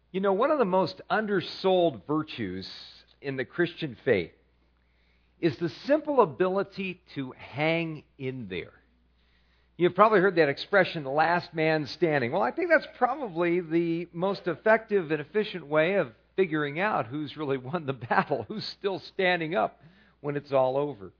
You know, one of the most undersold virtues in the Christian faith is the simple ability to hang in there. You've probably heard that expression, the last man standing. Well, I think that's probably the most effective and efficient way of figuring out who's really won the battle, who's still standing up when it's all over.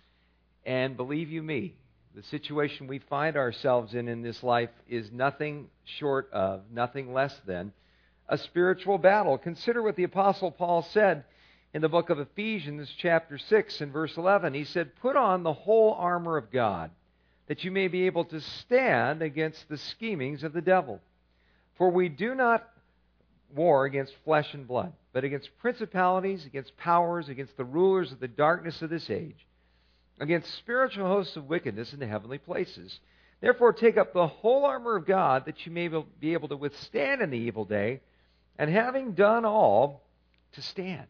And believe you me, the situation we find ourselves in this life is nothing short of, nothing less than, a spiritual battle. Consider what the Apostle Paul said in the book of Ephesians chapter 6 and verse 11. He said, "Put on the whole armor of God, that you may be able to stand against the schemings of the devil. For we do not war against flesh and blood, but against principalities, against powers, against the rulers of the darkness of this age, against spiritual hosts of wickedness in the heavenly places. Therefore take up the whole armor of God, that you may be able to withstand in the evil day, and having done all, to stand."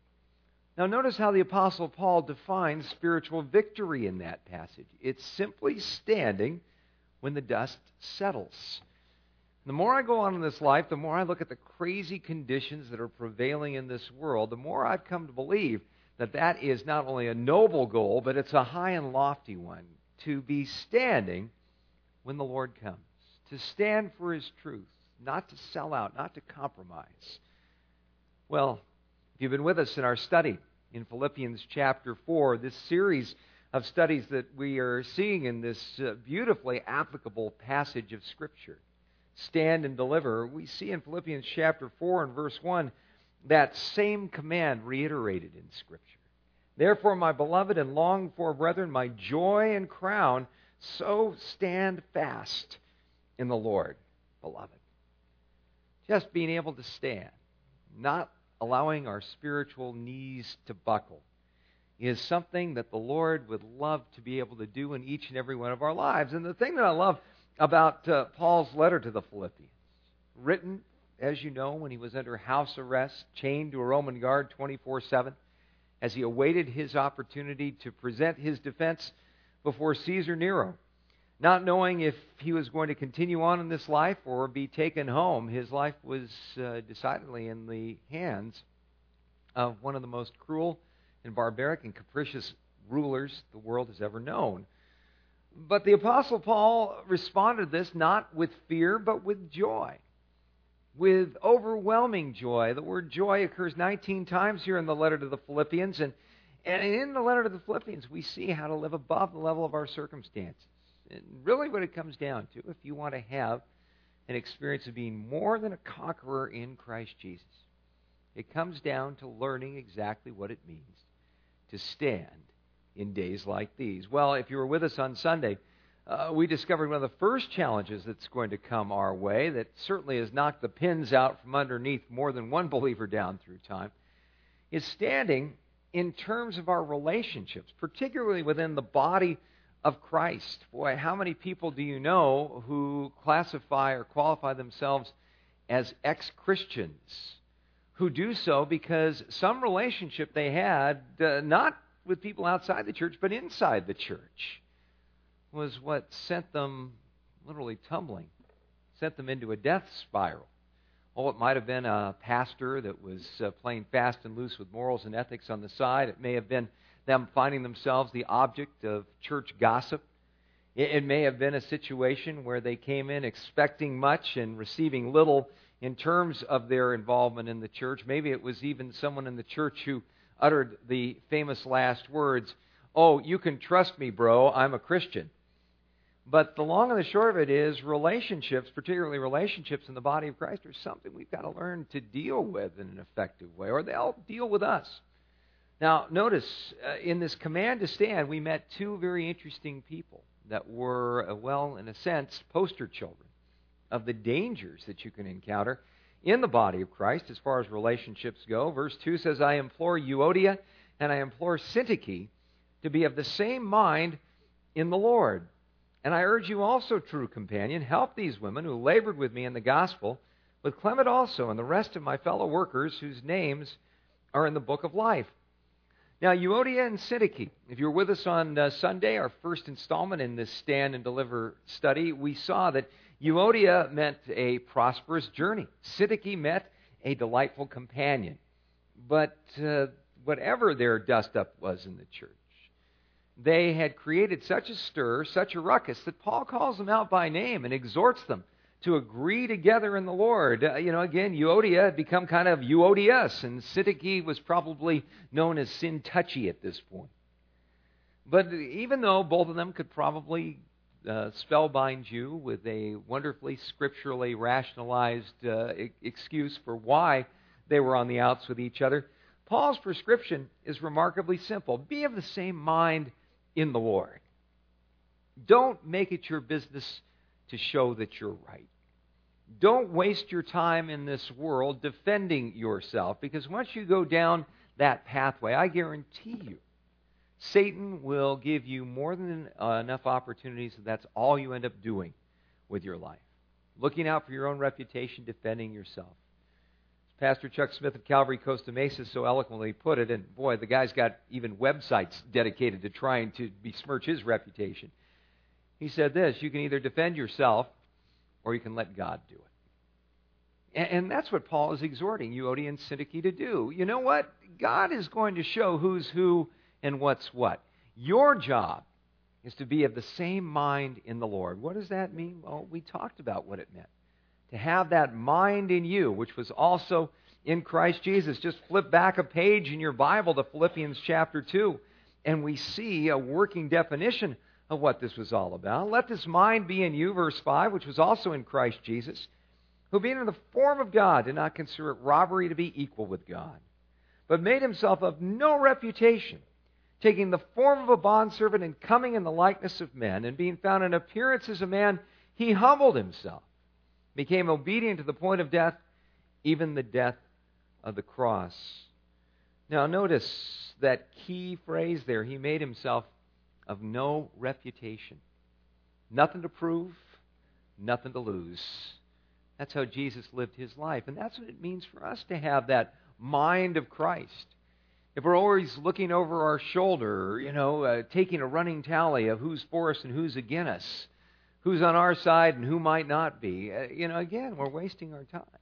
Now notice how the Apostle Paul defines spiritual victory in that passage. It's simply standing when the dust settles. The more I go on in this life, the more I look at the crazy conditions that are prevailing in this world, the more I've come to believe that that is not only a noble goal, but it's a high and lofty one, to be standing when the Lord comes, to stand for His truth, not to sell out, not to compromise. Well, if you've been with us in our study in Philippians chapter 4, this series of studies that we are seeing in this beautifully applicable passage of Scripture, stand and deliver, we see in Philippians chapter 4 and verse 1 that same command reiterated in Scripture. "Therefore, my beloved and longed for brethren, my joy and crown, so stand fast in the Lord, beloved." Just being able to stand, not allowing our spiritual knees to buckle, is something that the Lord would love to be able to do in each and every one of our lives. And the thing that I love about Paul's letter to the Philippians, written, as you know, when he was under house arrest, chained to a Roman guard 24/7, as he awaited his opportunity to present his defense before Caesar Nero, not knowing if he was going to continue on in this life or be taken home. His life was decidedly in the hands of one of the most cruel and barbaric and capricious rulers the world has ever known. But the Apostle Paul responded to this not with fear, but with joy, with overwhelming joy. The word joy occurs 19 times here in the letter to the Philippians, and in the letter to the Philippians, we see how to live above the level of our circumstances. And really what it comes down to, if you want to have an experience of being more than a conqueror in Christ Jesus, it comes down to learning exactly what it means to stand in days like these. Well, if you were with us on Sunday, we discovered one of the first challenges that's going to come our way that certainly has knocked the pins out from underneath more than one believer down through time, is standing in terms of our relationships, particularly within the body of Christ. Boy, how many people do you know who classify or qualify themselves as ex-Christians, who do so because some relationship they had, not with people outside the church, but inside the church, was what sent them literally tumbling, sent them into a death spiral. Oh, it might have been a pastor that was playing fast and loose with morals and ethics on the side. It may have been them finding themselves the object of church gossip. It may have been a situation where they came in expecting much and receiving little in terms of their involvement in the church. Maybe it was even someone in the church who uttered the famous last words, "Oh, you can trust me, bro, I'm a Christian." But the long and the short of it is relationships, particularly relationships in the body of Christ, are something we've got to learn to deal with in an effective way, or they'll deal with us. Now, notice, in this command to stand, we met two very interesting people that were, well, in a sense, poster children of the dangers that you can encounter in the body of Christ as far as relationships go. Verse 2 says, "I implore Euodia and I implore Syntyche to be of the same mind in the Lord. And I urge you also, true companion, help these women who labored with me in the gospel, with Clement also and the rest of my fellow workers whose names are in the book of life." Now, Euodia and Syntyche, if you were with us on Sunday, our first installment in this Stand and Deliver study, we saw that Euodia meant a prosperous journey. Syntyche meant a delightful companion. But whatever their dust-up was in the church, they had created such a stir, such a ruckus, that Paul calls them out by name and exhorts them to agree together in the Lord. Again, Euodia had become kind of Euodias, and Syntyche was probably known as Syntyche at this point. But even though both of them could probably spellbind you with a wonderfully scripturally rationalized excuse for why they were on the outs with each other, Paul's prescription is remarkably simple. Be of the same mind in the Lord. Don't make it your business to show that you're right. Don't waste your time in this world defending yourself, because once you go down that pathway, I guarantee you, Satan will give you more than enough opportunities, and that's all you end up doing with your life. Looking out for your own reputation, defending yourself. Pastor Chuck Smith of Calvary Costa Mesa so eloquently put it, and boy, the guy's got even websites dedicated to trying to besmirch his reputation. He said this: you can either defend yourself or you can let God do it. And that's what Paul is exhorting Euodia and Syntyche to do. You know what? God is going to show who's who and what's what. Your job is to be of the same mind in the Lord. What does that mean? Well, we talked about what it meant. To have that mind in you, which was also in Christ Jesus. Just flip back a page in your Bible to Philippians chapter 2, and we see a working definition of what this was all about. Let this mind be in you, verse 5, which was also in Christ Jesus, who being in the form of God did not consider it robbery to be equal with God, but made himself of no reputation, taking the form of a bondservant and coming in the likeness of men, and being found in appearance as a man, he humbled himself, became obedient to the point of death, even the death of the cross. Now notice that key phrase there. He made himself of no reputation. Nothing to prove, nothing to lose. That's how Jesus lived his life. And that's what it means for us to have that mind of Christ. If we're always looking over our shoulder, taking a running tally of who's for us and who's against us, who's on our side and who might not be, again, we're wasting our time.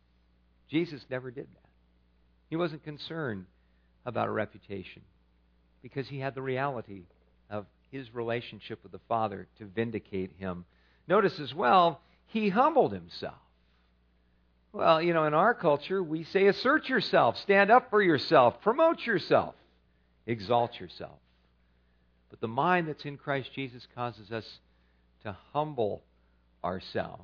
Jesus never did that. He wasn't concerned about a reputation because he had the reality of his relationship with the Father to vindicate him. Notice as well, he humbled himself. Well, in our culture, we say assert yourself, stand up for yourself, promote yourself, exalt yourself. But the mind that's in Christ Jesus causes us to humble ourselves,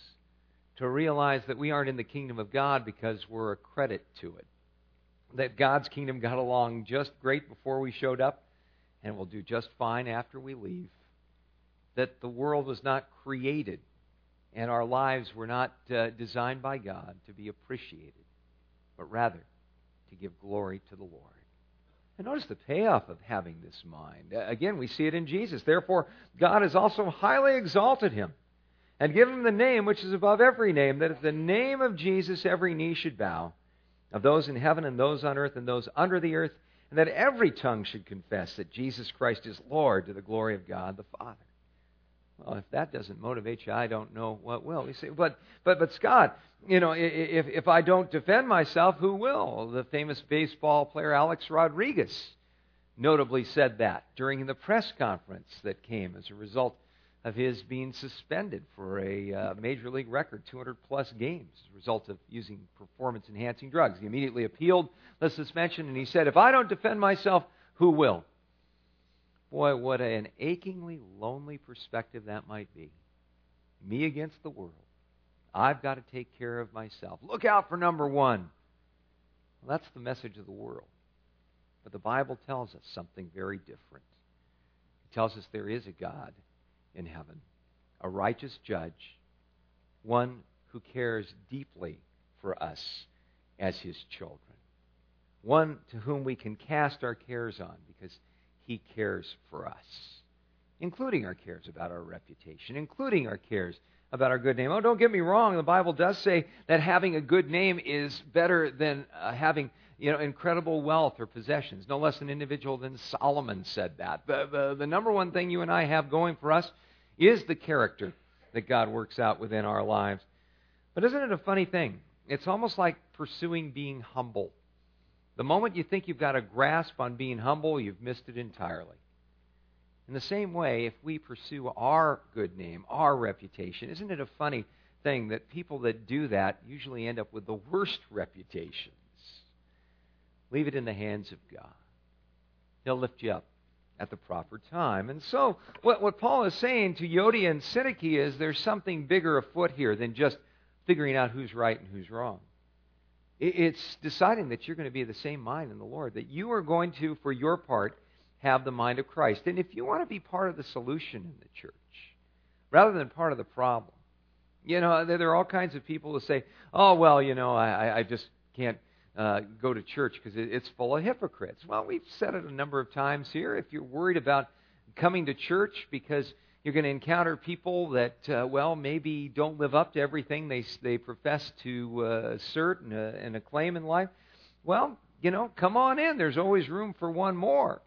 to realize that we aren't in the kingdom of God because we're a credit to it, that God's kingdom got along just great before we showed up and will do just fine after we leave, that the world was not created and our lives were not designed by God to be appreciated, but rather to give glory to the Lord. And notice the payoff of having this mind. Again, we see it in Jesus. Therefore, God has also highly exalted him and given him the name which is above every name, that at the name of Jesus every knee should bow, of those in heaven and those on earth and those under the earth, and that every tongue should confess that Jesus Christ is Lord, to the glory of God the Father. Well, if that doesn't motivate you, I don't know what will. You say, but Scott, if I don't defend myself, who will? The famous baseball player Alex Rodriguez notably said that during the press conference that came as a result of his being suspended for a major league record, 200-plus games, as a result of using performance-enhancing drugs. He immediately appealed the suspension, and he said, if I don't defend myself, who will? Boy, what an achingly lonely perspective that might be. Me against the world. I've got to take care of myself. Look out for number one. Well, that's the message of the world. But the Bible tells us something very different. It tells us there is a God in heaven, a righteous judge, one who cares deeply for us as his children, one to whom we can cast our cares on because he cares for us, including our cares about our reputation, including our cares about our good name. Oh, don't get me wrong. The Bible does say that having a good name is better than having incredible wealth or possessions. No less an individual than Solomon said that. The number one thing you and I have going for us is the character that God works out within our lives. But isn't it a funny thing It's almost like pursuing being humble. The moment you think you've got a grasp on being humble, you've missed it entirely. In the same way, if we pursue our good name, our reputation, isn't it a funny thing that people that do that usually end up with the worst reputations? Leave it in the hands of God. He'll lift you up at the proper time. And so, what Paul is saying to Euodia and Syntyche is there's something bigger afoot here than just figuring out who's right and who's wrong. It's deciding that you're going to be of the same mind in the Lord, that you are going to, for your part, have the mind of Christ. And if you want to be part of the solution in the church, rather than part of the problem, there are all kinds of people who say, oh, well, I just can't go to church because it's full of hypocrites. Well, we've said it a number of times here. If you're worried about coming to church because you're going to encounter people that, maybe don't live up to everything they profess to assert and acclaim in life, well, come on in. There's always room for one more.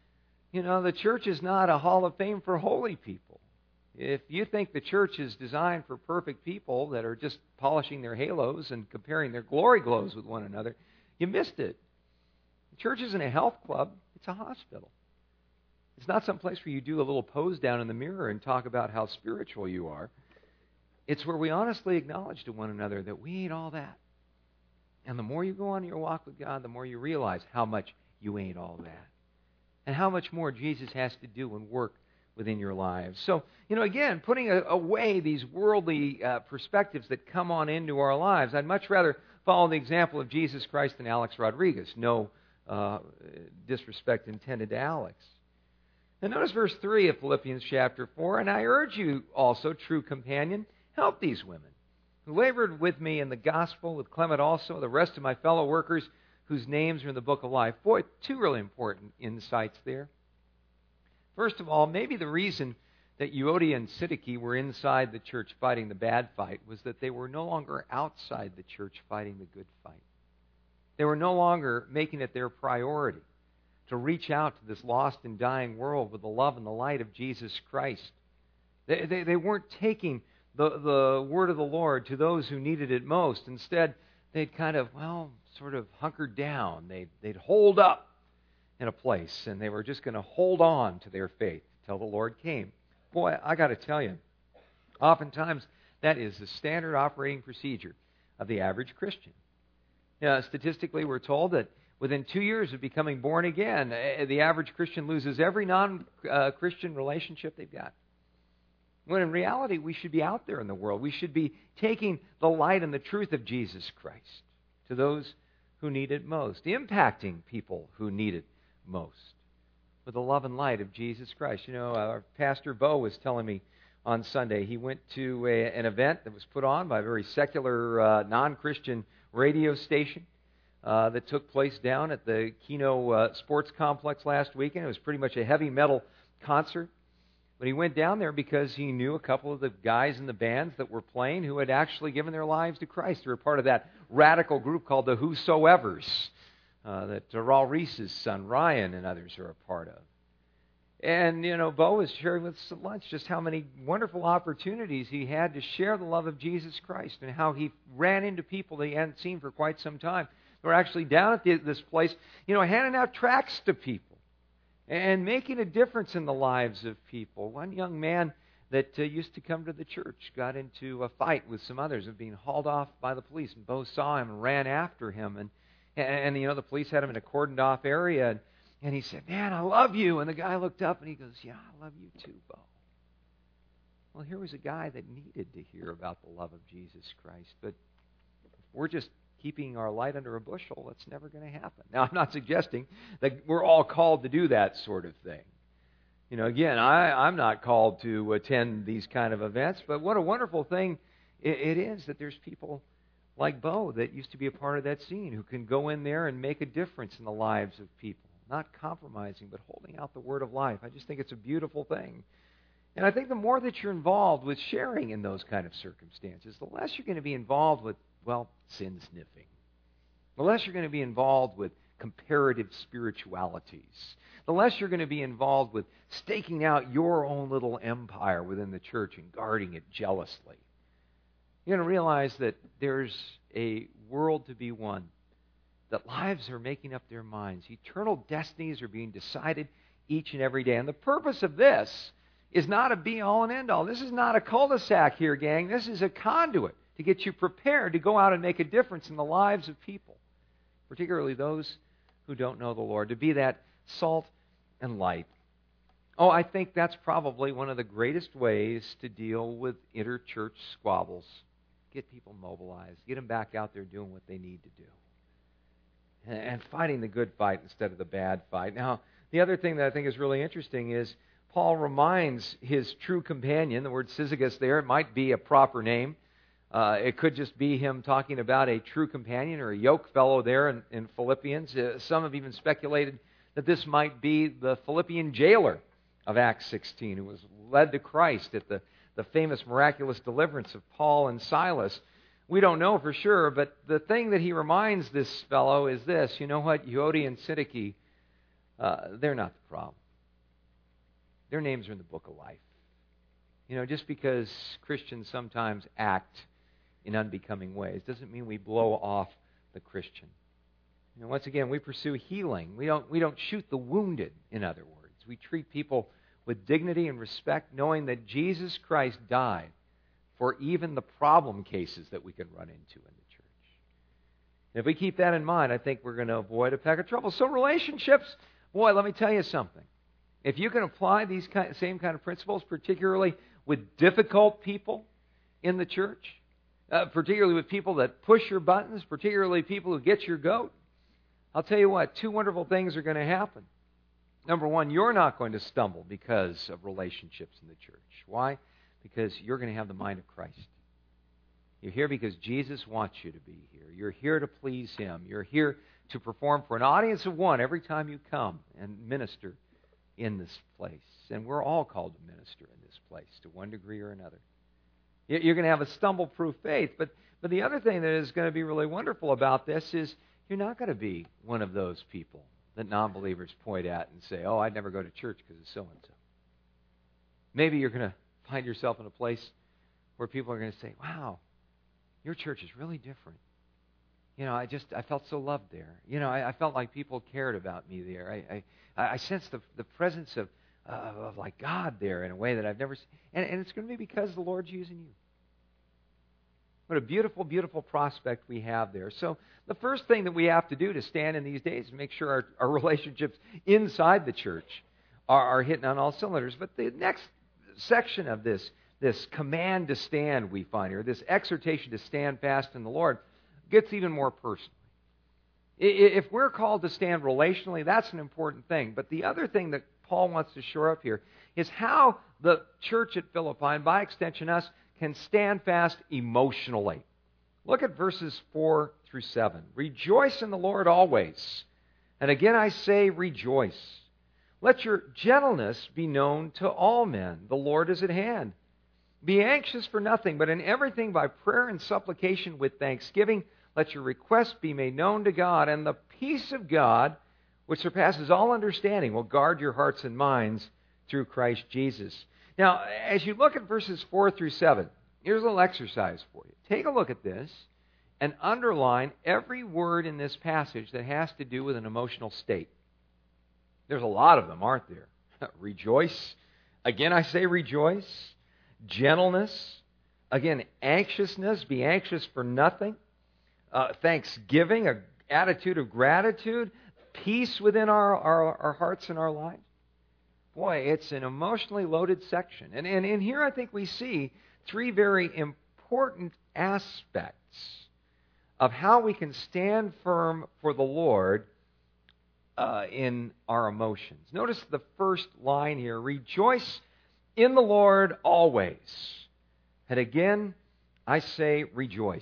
The church is not a hall of fame for holy people. If you think the church is designed for perfect people that are just polishing their halos and comparing their glory glows with one another, you missed it. The church isn't a health club. It's a hospital. It's not some place where you do a little pose down in the mirror and talk about how spiritual you are. It's where we honestly acknowledge to one another that we ain't all that. And the more you go on your walk with God, the more you realize how much you ain't all that. And how much more Jesus has to do and work within your lives. So, again, putting away these worldly perspectives that come on into our lives, I'd much rather follow the example of Jesus Christ than Alex Rodriguez. No disrespect intended to Alex. And notice verse 3 of Philippians chapter 4, and I urge you also, true companion, help these women who labored with me in the gospel, with Clement also, the rest of my fellow workers whose names are in the book of life. Boy, two really important insights there. First of all, maybe the reason that Euodia and Syntyche were inside the church fighting the bad fight was that they were no longer outside the church fighting the good fight. They were no longer making it their priority to reach out to this lost and dying world with the love and the light of Jesus Christ. They weren't taking the word of the Lord to those who needed it most. Instead, they'd kind of, sort of hunkered down. They'd hold up in a place, and they were just going to hold on to their faith till the Lord came. Boy, I got to tell you, oftentimes that is the standard operating procedure of the average Christian. Statistically, we're told that within 2 years of becoming born again, the average Christian loses every non-Christian relationship they've got. When in reality, we should be out there in the world. We should be taking the light and the truth of Jesus Christ to those who need it most, impacting people who need it most with the love and light of Jesus Christ. Our Pastor Bo was telling me on Sunday he went to an event that was put on by a very secular, non-Christian radio station that took place down at the Keno Sports Complex last weekend. It was pretty much a heavy metal concert. But he went down there because he knew a couple of the guys in the bands that were playing who had actually given their lives to Christ. They were part of that radical group called the Whosoevers that Raul Reese's son Ryan and others are a part of. And, Bo was sharing with us at lunch just how many wonderful opportunities he had to share the love of Jesus Christ and how he ran into people that he hadn't seen for quite some time. They were actually down at this place, handing out tracts to people and making a difference in the lives of people. One young man that used to come to the church got into a fight with some others and being hauled off by the police. And Bo saw him and ran after him. And the police had him in a cordoned off area. And he said, "Man, I love you." And the guy looked up and he goes, "Yeah, I love you too, Bo." Well, here was a guy that needed to hear about the love of Jesus Christ. But if we're just keeping our light under a bushel, that's never going to happen. Now, I'm not suggesting that we're all called to do that sort of thing. Again, I'm not called to attend these kind of events, but what a wonderful thing it is that there's people like Bo that used to be a part of that scene who can go in there and make a difference in the lives of people, not compromising, but holding out the word of life. I just think it's a beautiful thing. And I think the more that you're involved with sharing in those kind of circumstances, the less you're going to be involved with sin sniffing. The less you're going to be involved with comparative spiritualities. The less you're going to be involved with staking out your own little empire within the church and guarding it jealously. You're going to realize that there's a world to be won, that lives are making up their minds. Eternal destinies are being decided each and every day. And the purpose of this is not a be-all and end-all. This is not a cul-de-sac here, gang. This is a conduit to get you prepared to go out and make a difference in the lives of people, particularly those who don't know the Lord, to be that salt and light. Oh, I think that's probably one of the greatest ways to deal with interchurch squabbles. Get people mobilized. Get them back out there doing what they need to do. And fighting the good fight instead of the bad fight. Now, the other thing that I think is really interesting is Paul reminds his true companion, the word syzygus there, it might be a proper name. It could just be him talking about a true companion or a yoke fellow there in Philippians. Some have even speculated that this might be the Philippian jailer of Acts 16, who was led to Christ at the famous miraculous deliverance of Paul and Silas. We don't know for sure, but the thing that he reminds this fellow is this: you know what? Euodia and Syntyche, they're not the problem. Their names are in the book of life. You know, just because Christians sometimes act in unbecoming ways doesn't mean we blow off the Christian. You know, once again, we pursue healing. We don't shoot the wounded, in other words. We treat people with dignity and respect, knowing that Jesus Christ died for even the problem cases that we can run into in the church. And if we keep that in mind, I think we're going to avoid a peck of trouble. So relationships, boy, let me tell you something. If you can apply these same kind of principles, particularly with difficult people in the church, particularly with people that push your buttons, particularly people who get your goat, I'll tell you what, two wonderful things are going to happen. Number one, you're not going to stumble because of relationships in the church. Why? Because you're going to have the mind of Christ. You're here because Jesus wants you to be here. You're here to please Him. You're here to perform for an audience of one every time you come and minister in this place. And we're all called to minister in this place to one degree or another. You're going to have a stumble-proof faith. But the other thing that is going to be really wonderful about this is you're not going to be one of those people that non-believers point at and say, oh, I'd never go to church because of so-and-so. Maybe you're going to find yourself in a place where people are going to say, wow, your church is really different. You know, I felt so loved there. You know, I felt like people cared about me there. I sensed the presence of like God there in a way that I've never seen. And it's going to be because the Lord's using you. What a beautiful, beautiful prospect we have there. So the first thing that we have to do to stand in these days is make sure our relationships inside the church are hitting on all cylinders. But the next section of this command to stand we find here, this exhortation to stand fast in the Lord, gets even more personal. If we're called to stand relationally, that's an important thing. But the other thing that Paul wants to shore up here is how the church at Philippi, and by extension us, can stand fast emotionally. Look at verses 4 through 7. Rejoice in the Lord always. And again I say rejoice. Let your gentleness be known to all men. The Lord is at hand. Be anxious for nothing, but in everything by prayer and supplication with thanksgiving, let your requests be made known to God, and the peace of God, which surpasses all understanding, will guard your hearts and minds through Christ Jesus. Now, as you look at verses 4 through 7, here's a little exercise for you. Take a look at this and underline every word in this passage that has to do with an emotional state. There's a lot of them, aren't there? Rejoice. Again, I say rejoice. Gentleness. Again, anxiousness. Be anxious for nothing. Thanksgiving, an attitude of gratitude. Peace within our hearts and our lives. Boy, it's an emotionally loaded section. And in here I think we see three very important aspects of how we can stand firm for the Lord in our emotions. Notice the first line here, rejoice in the Lord always. And again, I say rejoice.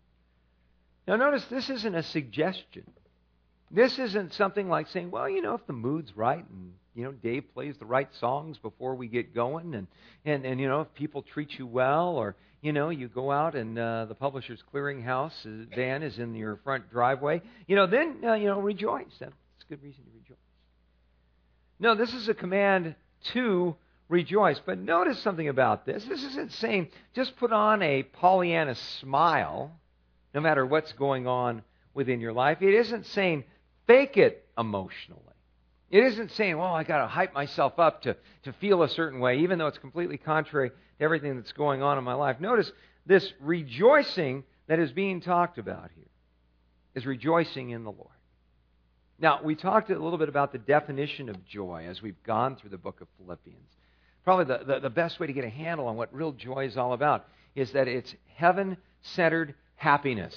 Now notice this isn't a suggestion. This isn't something like saying, well, you know, if the mood's right and, you know, Dave plays the right songs before we get going and you know, if people treat you well or, you know, you go out and the Publishers Clearinghouse van is in your front driveway, you know, then, you know, rejoice. That's a good reason to rejoice. No, this is a command to rejoice. But notice something about this. This isn't saying just put on a Pollyanna smile no matter what's going on within your life. It isn't saying fake it emotionally. It isn't saying, well, I got to hype myself up to feel a certain way, even though it's completely contrary to everything that's going on in my life. Notice this rejoicing that is being talked about here is rejoicing in the Lord. Now, we talked a little bit about the definition of joy as we've gone through the book of Philippians. Probably the best way to get a handle on what real joy is all about is that it's heaven-centered happiness.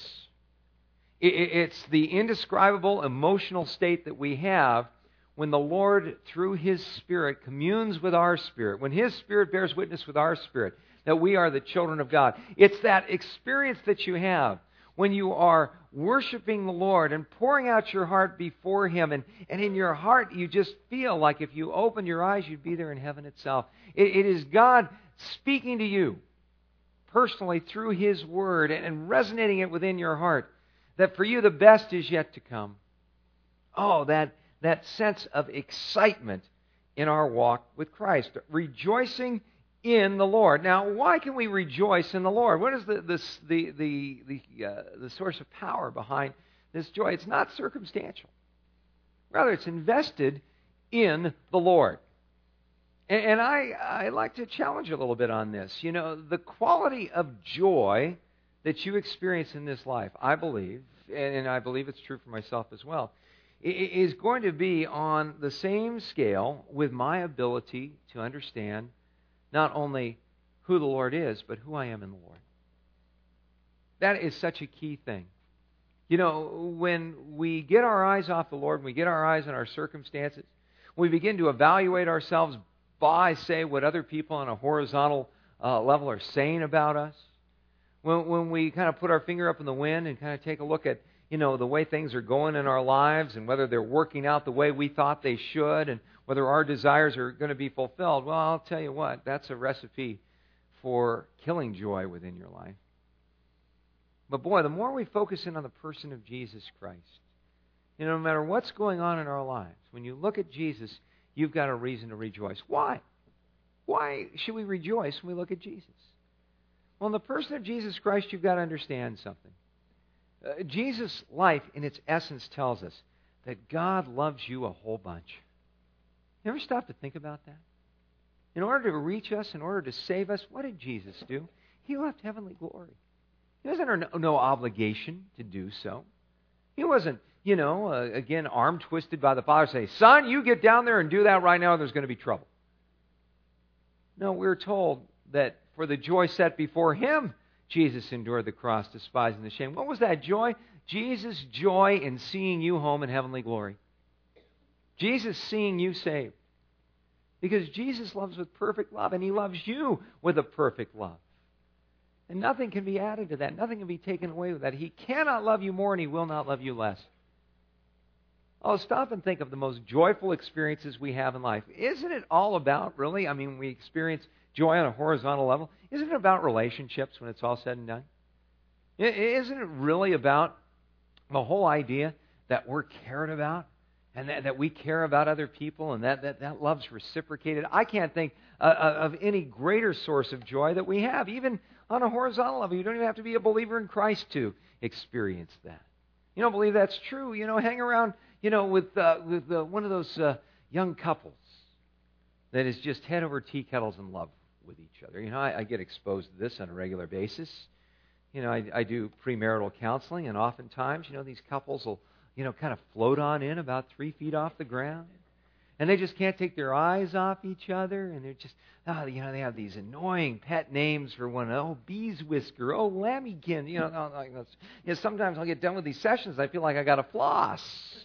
It's the indescribable emotional state that we have when the Lord, through His Spirit, communes with our spirit, when His Spirit bears witness with our spirit that we are the children of God. It's that experience that you have when you are worshiping the Lord and pouring out your heart before Him, and in your heart you just feel like if you opened your eyes, you'd be there in heaven itself. It is God speaking to you personally through His Word and resonating it within your heart, that for you the best is yet to come. Oh, that sense of excitement in our walk with Christ. Rejoicing in the Lord. Now, why can we rejoice in the Lord? What is the source of power behind this joy? It's not circumstantial. Rather, it's invested in the Lord. And I like to challenge you a little bit on this. You know, the quality of joy that you experience in this life, I believe, and I believe it's true for myself as well, is going to be on the same scale with my ability to understand not only who the Lord is, but who I am in the Lord. That is such a key thing. You know, when we get our eyes off the Lord, when we get our eyes on our circumstances, when we begin to evaluate ourselves by, say, what other people on a horizontal level are saying about us, when we kind of put our finger up in the wind and kind of take a look at, you know, the way things are going in our lives and whether they're working out the way we thought they should and whether our desires are going to be fulfilled, well, I'll tell you what, that's a recipe for killing joy within your life. But boy, the more we focus in on the person of Jesus Christ, you know, no matter what's going on in our lives, when you look at Jesus, you've got a reason to rejoice. Why? Why should we rejoice when we look at Jesus? Well, in the person of Jesus Christ, you've got to understand something. Jesus' life, in its essence, tells us that God loves you a whole bunch. You ever stop to think about that? In order to reach us, in order to save us, what did Jesus do? He left heavenly glory. He was under no obligation to do so. He wasn't, you know, again, arm twisted by the Father, say, son, you get down there and do that right now, there's going to be trouble. No, we're told that for the joy set before Him, Jesus endured the cross, despising the shame. What was that joy? Jesus' joy in seeing you home in heavenly glory. Jesus seeing you saved. Because Jesus loves with perfect love, and He loves you with a perfect love. And nothing can be added to that. Nothing can be taken away with that. He cannot love you more, and He will not love you less. Oh, stop and think of the most joyful experiences we have in life. Isn't it all about, really, I mean, we experience joy on a horizontal level. Isn't it about relationships when it's all said and done? Isn't it really about the whole idea that we're cared about and that we care about other people and that love's reciprocated? I can't think of any greater source of joy that we have, even on a horizontal level. You don't even have to be a believer in Christ to experience that. You don't believe that's true? You know, hang around, you know, with one of those young couples that is just head over tea kettles in love with each other. You know, I get exposed to this on a regular basis. You know, I do premarital counseling, and oftentimes, you know, these couples will, you know, kind of float on in about 3 feet off the ground. And they just can't take their eyes off each other, and they're just, you know, they have these annoying pet names for one another. Oh, Bees Whisker, oh, Lammykin. You know, sometimes I'll get done with these sessions, I feel like I got to floss.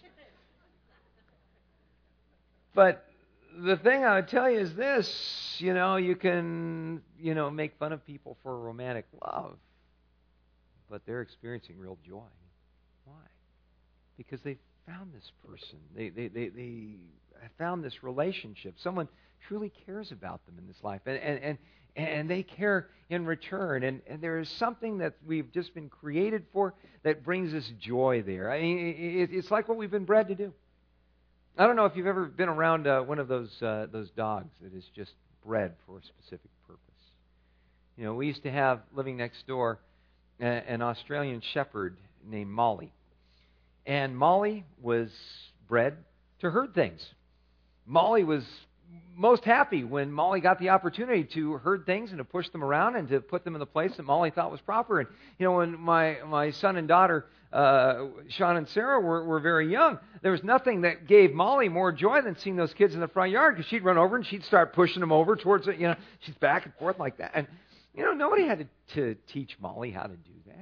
But the thing I would tell you is this, you know, you can, you know, make fun of people for romantic love, but they're experiencing real joy. Why? Because they found this person. They found this relationship. Someone truly cares about them in this life, and they care in return. And there is something that we've just been created for that brings us joy there. I mean, it's like what we've been bred to do. I don't know if you've ever been around one of those dogs that is just bread for a specific purpose. You know, we used to have, living next door, an Australian shepherd named Molly. And Molly was bred to herd things. Molly was most happy when Molly got the opportunity to herd things and to push them around and to put them in the place that Molly thought was proper. And, you know, when my son and daughter, Sean and Sarah, were very young, there was nothing that gave Molly more joy than seeing those kids in the front yard, because she'd run over and she'd start pushing them over towards it. You know, she's back and forth like that. And, you know, nobody had to teach Molly how to do that.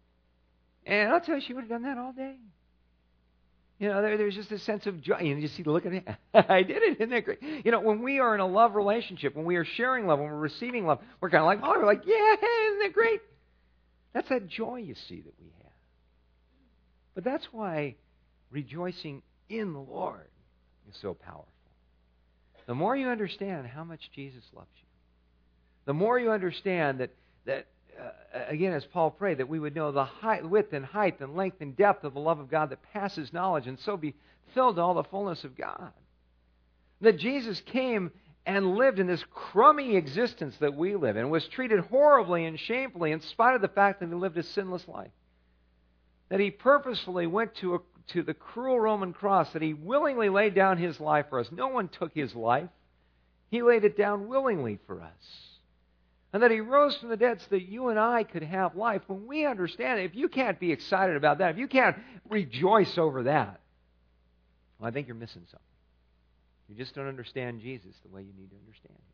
And I'll tell you, she would have done that all day. You know, there's just a sense of joy. You just see the look at it. I did it. Isn't that great? You know, when we are in a love relationship, when we are sharing love, when we're receiving love, we're kind of like, oh, we're like, yeah, isn't that great? That's that joy, you see, that we have. But that's why rejoicing in the Lord is so powerful. The more you understand how much Jesus loves you, the more you understand that again, as Paul prayed, that we would know the width and height and length and depth of the love of God that passes knowledge, and so be filled to all the fullness of God. That Jesus came and lived in this crummy existence that we live in, was treated horribly and shamefully in spite of the fact that he lived a sinless life. That he purposefully went to the cruel Roman cross, that he willingly laid down his life for us. No one took his life. He laid it down willingly for us. And that he rose from the dead so that you and I could have life. When we understand it, if you can't be excited about that, if you can't rejoice over that, well, I think you're missing something. You just don't understand Jesus the way you need to understand him.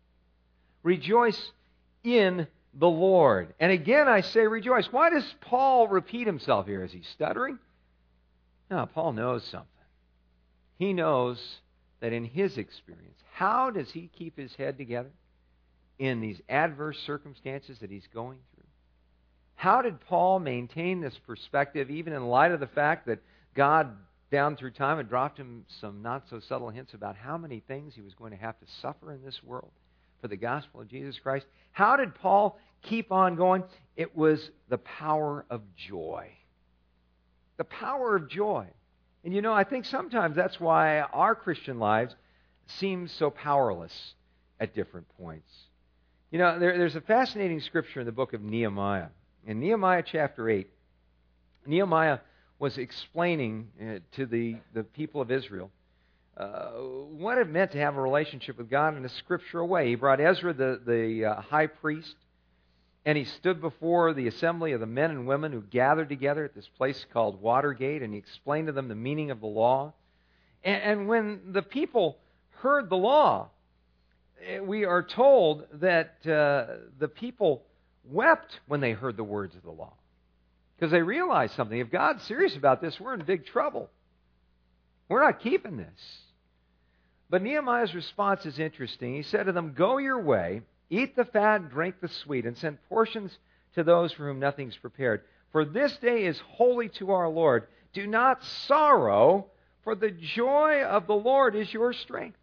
Rejoice in the Lord. And again, I say rejoice. Why does Paul repeat himself here? Is he stuttering? No, Paul knows something. He knows that in his experience, how does he keep his head together in these adverse circumstances that he's going through? How did Paul maintain this perspective, even in light of the fact that God, down through time, had dropped him some not-so-subtle hints about how many things he was going to have to suffer in this world for the gospel of Jesus Christ? How did Paul keep on going? It was the power of joy. The power of joy. And you know, I think sometimes that's why our Christian lives seem so powerless at different points. You know, there's a fascinating scripture in the book of Nehemiah. In Nehemiah chapter 8, Nehemiah was explaining to the people of Israel what it meant to have a relationship with God in a scriptural way. He brought Ezra, the high priest, and he stood before the assembly of the men and women who gathered together at this place called Watergate, and he explained to them the meaning of the law. And when the people heard the law, we are told that the people wept when they heard the words of the law, because they realized something. If God's serious about this, we're in big trouble. We're not keeping this. But Nehemiah's response is interesting. He said to them, "Go your way, eat the fat and drink the sweet, and send portions to those for whom nothing's prepared. For this day is holy to our Lord. Do not sorrow, for the joy of the Lord is your strength."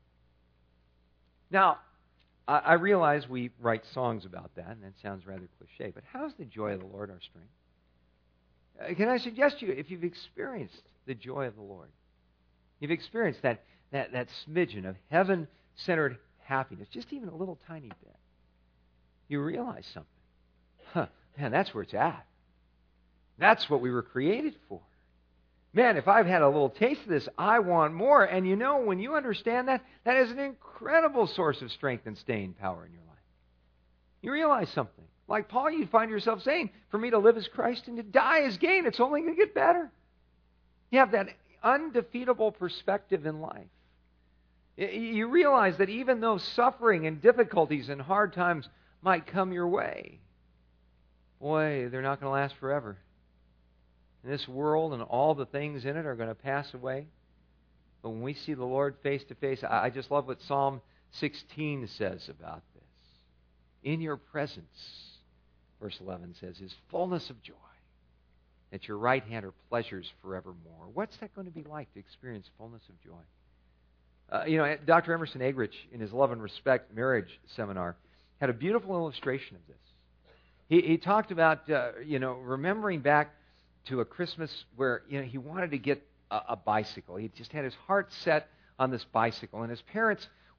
Now, I realize we write songs about that, and that sounds rather cliche, but how's the joy of the Lord our strength? Can I suggest to you, if you've experienced the joy of the Lord, you've experienced that smidgen of heaven-centered happiness, just even a little tiny bit, you realize something. Man, that's where it's at. That's what we were created for. Man, if I've had a little taste of this, I want more. And you know, when you understand that, that is an incredible source of strength and staying power in your life. You realize something. Like Paul, you'd find yourself saying, for me to live as Christ and to die as gain. It's only going to get better. You have that undefeatable perspective in life. You realize that even though suffering and difficulties and hard times might come your way, boy, they're not going to last forever. And this world and all the things in it are going to pass away. But when we see the Lord face to face, I just love what Psalm 16 says about this. In your presence, verse 11 says, is fullness of joy. At your right hand are pleasures forevermore. What's that going to be like to experience fullness of joy? Dr. Emerson Eggerichs, in his Love and Respect marriage seminar, had a beautiful illustration of this. He talked about, remembering back to a Christmas where, he wanted to get a bicycle. He just had his heart set on this bicycle. And his parents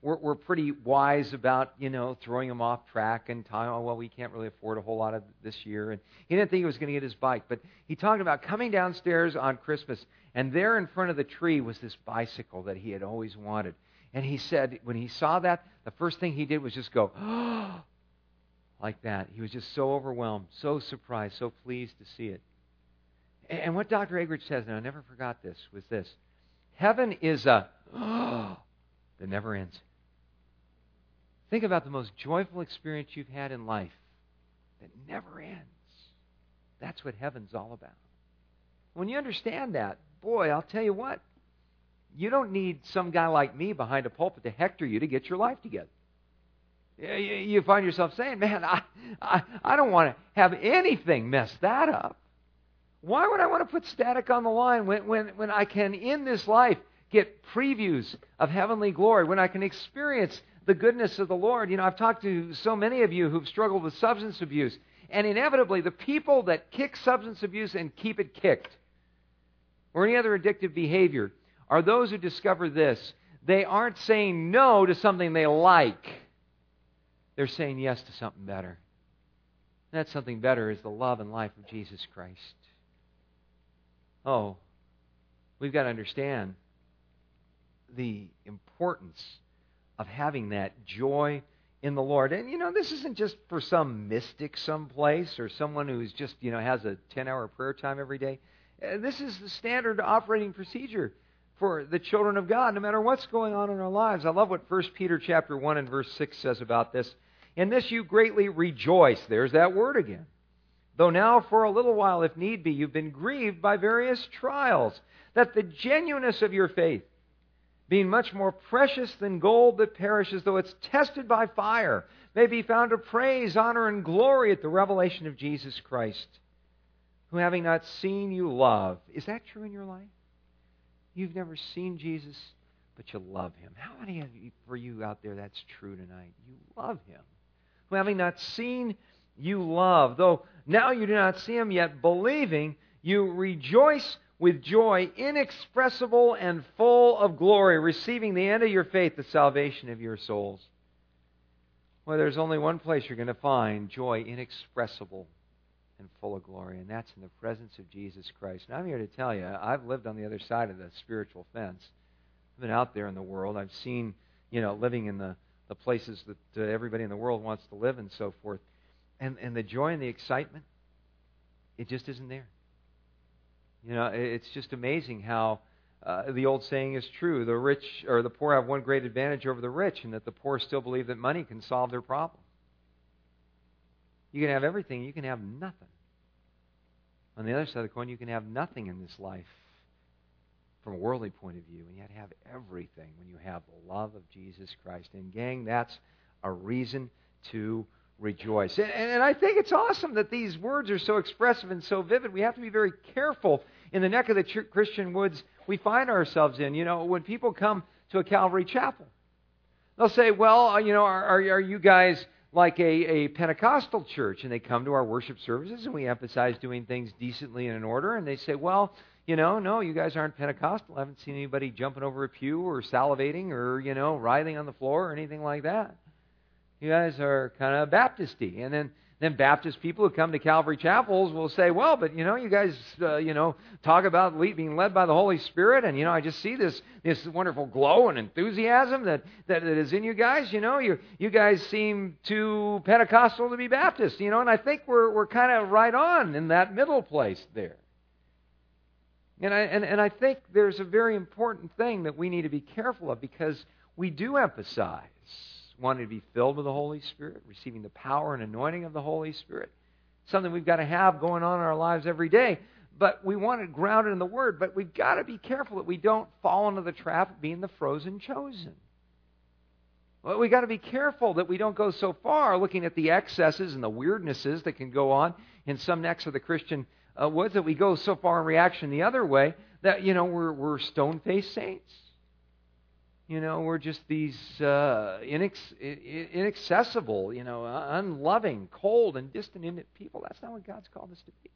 were pretty wise about, throwing him off track and telling, oh, well, we can't really afford a whole lot of this year. And he didn't think he was going to get his bike. But he talked about coming downstairs on Christmas, and there in front of the tree was this bicycle that he had always wanted. And he said when he saw that, the first thing he did was just go, oh, like that. He was just so overwhelmed, so surprised, so pleased to see it. And what Dr. Eggridge says, and I never forgot this, was this. Heaven is a that never ends. Think about the most joyful experience you've had in life that never ends. That's what heaven's all about. When you understand that, boy, I'll tell you what, you don't need some guy like me behind a pulpit to hector you to get your life together. You find yourself saying, man, I don't want to have anything mess that up. Why would I want to put static on the line when I can, in this life, get previews of heavenly glory, when I can experience the goodness of the Lord? I've talked to so many of you who've struggled with substance abuse, and inevitably the people that kick substance abuse and keep it kicked, or any other addictive behavior, are those who discover this. They aren't saying no to something they like. They're saying yes to something better. And that something better is the love and life of Jesus Christ. Oh, we've got to understand the importance of having that joy in the Lord. And, this isn't just for some mystic someplace or someone who's just, has a 10-hour prayer time every day. This is the standard operating procedure for the children of God, no matter what's going on in our lives. I love what 1 Peter chapter 1 and verse 6 says about this. In this you greatly rejoice. There's that word again. Though now for a little while, if need be, you've been grieved by various trials, that the genuineness of your faith, being much more precious than gold that perishes, though it's tested by fire, may be found to praise, honor, and glory at the revelation of Jesus Christ, who having not seen you love. Is that true in your life? You've never seen Jesus, but you love Him. How many of you, for you out there, that's true tonight? You love Him. Who having not seen you love, though now you do not see Him, yet believing, you rejoice with joy inexpressible and full of glory, receiving the end of your faith, the salvation of your souls. Well, there's only one place you're going to find joy inexpressible and full of glory, and that's in the presence of Jesus Christ. And I'm here to tell you, I've lived on the other side of the spiritual fence. I've been out there in the world. I've seen, living in the places that everybody in the world wants to live and so forth. And the joy and the excitement, it just isn't there. It's just amazing how the old saying is true. The rich or the poor have one great advantage over the rich, and that the poor still believe that money can solve their problem. You can have everything, you can have nothing. On the other side of the coin, you can have nothing in this life from a worldly point of view, and yet have everything when you have the love of Jesus Christ. And gang, that's a reason to rejoice. And I think it's awesome that these words are so expressive and so vivid. We have to be very careful in the neck of the Christian woods we find ourselves in. When people come to a Calvary chapel, they'll say, well, are you guys like a Pentecostal church? And they come to our worship services and we emphasize doing things decently and in order. And they say, well, no, you guys aren't Pentecostal. I haven't seen anybody jumping over a pew or salivating or, writhing on the floor or anything like that. You guys are kind of Baptist-y. And then Baptist people who come to Calvary chapels will say, well, but, you guys, talk about being led by the Holy Spirit. And, I just see this wonderful glow and enthusiasm that is in you guys. You guys seem too Pentecostal to be Baptist, and I think we're kind of right on in that middle place there. And I think there's a very important thing that we need to be careful of, because we do emphasize wanting to be filled with the Holy Spirit, receiving the power and anointing of the Holy Spirit. Something we've got to have going on in our lives every day. But we want it grounded in the Word. But we've got to be careful that we don't fall into the trap of being the frozen chosen. Well, we've got to be careful that we don't go so far looking at the excesses and the weirdnesses that can go on in some necks of the Christian woods, that we go so far in reaction the other way that, we're stone-faced saints. We're just these inaccessible, unloving, cold, and distant people. That's not what God's called us to be.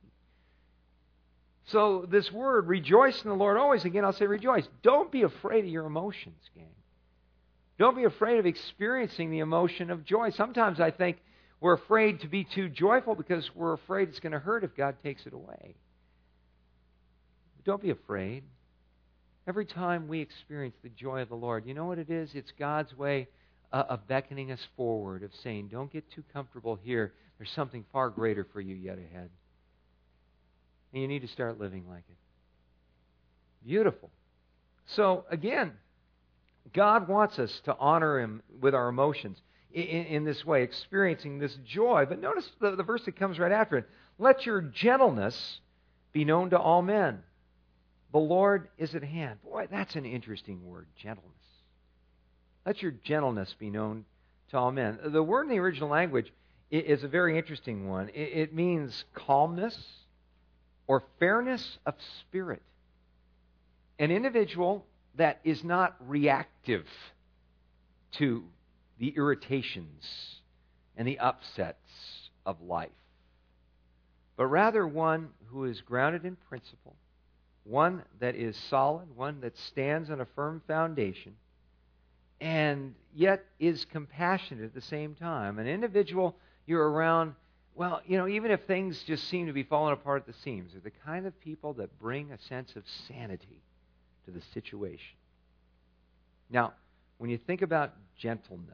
So this word, rejoice in the Lord always. Again, I'll say rejoice. Don't be afraid of your emotions, gang. Don't be afraid of experiencing the emotion of joy. Sometimes I think we're afraid to be too joyful because we're afraid it's going to hurt if God takes it away. Don't be afraid. Every time we experience the joy of the Lord, you know what it is? It's God's way of beckoning us forward, of saying, don't get too comfortable here. There's something far greater for you yet ahead. And you need to start living like it. Beautiful. So, again, God wants us to honor Him with our emotions in this way, experiencing this joy. But notice the verse that comes right after it. Let your gentleness be known to all men. The Lord is at hand. Boy, that's an interesting word, gentleness. Let your gentleness be known to all men. The word in the original language is a very interesting one. It means calmness or fairness of spirit. An individual that is not reactive to the irritations and the upsets of life, but rather one who is grounded in principle, one that is solid, one that stands on a firm foundation, and yet is compassionate at the same time. An individual you're around, well, even if things just seem to be falling apart at the seams, are the kind of people that bring a sense of sanity to the situation. Now, when you think about gentleness,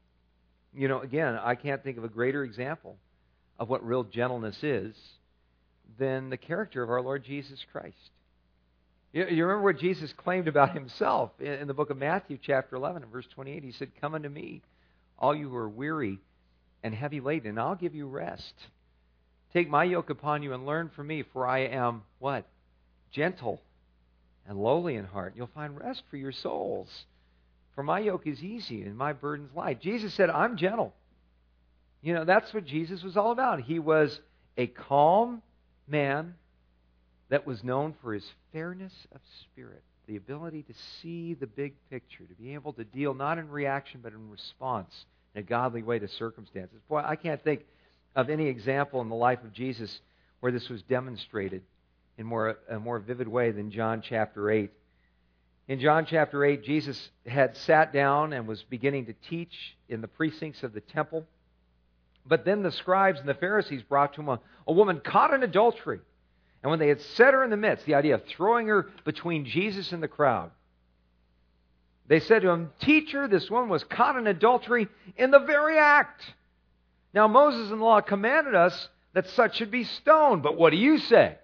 again, I can't think of a greater example of what real gentleness is than the character of our Lord Jesus Christ. You remember what Jesus claimed about Himself in the book of Matthew, chapter 11, and verse 28. He said, "Come unto me, all you who are weary and heavy laden, and I'll give you rest. Take my yoke upon you and learn from me, for I am," what? "Gentle and lowly in heart. You'll find rest for your souls. For my yoke is easy and my burden's light." Jesus said, I'm gentle. That's what Jesus was all about. He was a calm man that was known for his fairness of spirit, the ability to see the big picture, to be able to deal not in reaction but in response in a godly way to circumstances. Boy, I can't think of any example in the life of Jesus where this was demonstrated in a more vivid way than John chapter 8. In John chapter 8, Jesus had sat down and was beginning to teach in the precincts of the temple. But then the scribes and the Pharisees brought to him a woman caught in adultery. And when they had set her in the midst, the idea of throwing her between Jesus and the crowd, they said to him, "Teacher, this woman was caught in adultery in the very act. Now Moses in the law commanded us that such should be stoned. But what do you say?"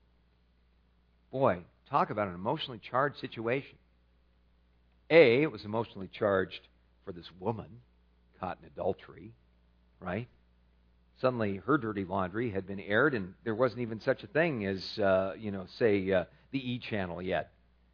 Boy, talk about an emotionally charged situation. It was emotionally charged for this woman caught in adultery, right? Suddenly her dirty laundry had been aired, and there wasn't even such a thing as, the E! Channel yet.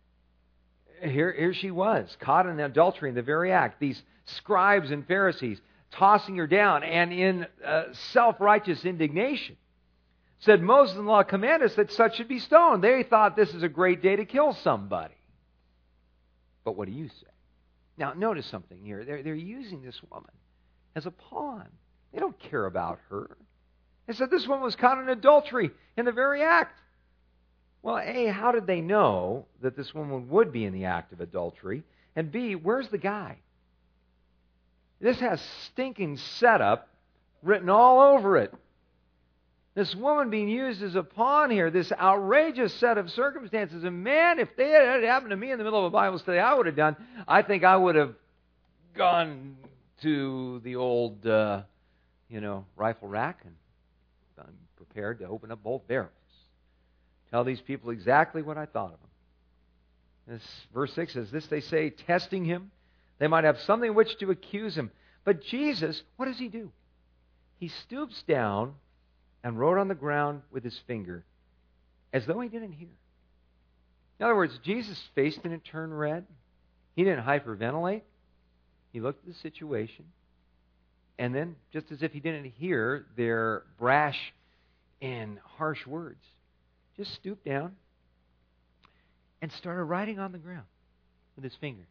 Here she was, caught in adultery in the very act. These scribes and Pharisees tossing her down, and in self-righteous indignation, said, "Moses in the law commanded us that such should be stoned." They thought this is a great day to kill somebody. But what do you say? Now, notice something here. They're using this woman as a pawn. They don't care about her. They said this woman was caught in adultery in the very act. Well, A, how did they know that this woman would be in the act of adultery? And B, where's the guy? This has stinking setup written all over it. This woman being used as a pawn here, this outrageous set of circumstances. And man, if they had happened to me in the middle of a Bible study, I think I would have gone to the old, rifle rack and I'm prepared to open up both barrels. Tell these people exactly what I thought of them. This verse 6 says, "This they say, testing him. They might have something which to accuse him." But Jesus, what does He do? He stoops down and wrote on the ground with His finger, as though He didn't hear. In other words, Jesus' face didn't turn red. He didn't hyperventilate. He looked at the situation, and then, just as if He didn't hear their brash and harsh words, just stooped down and started writing on the ground with His finger.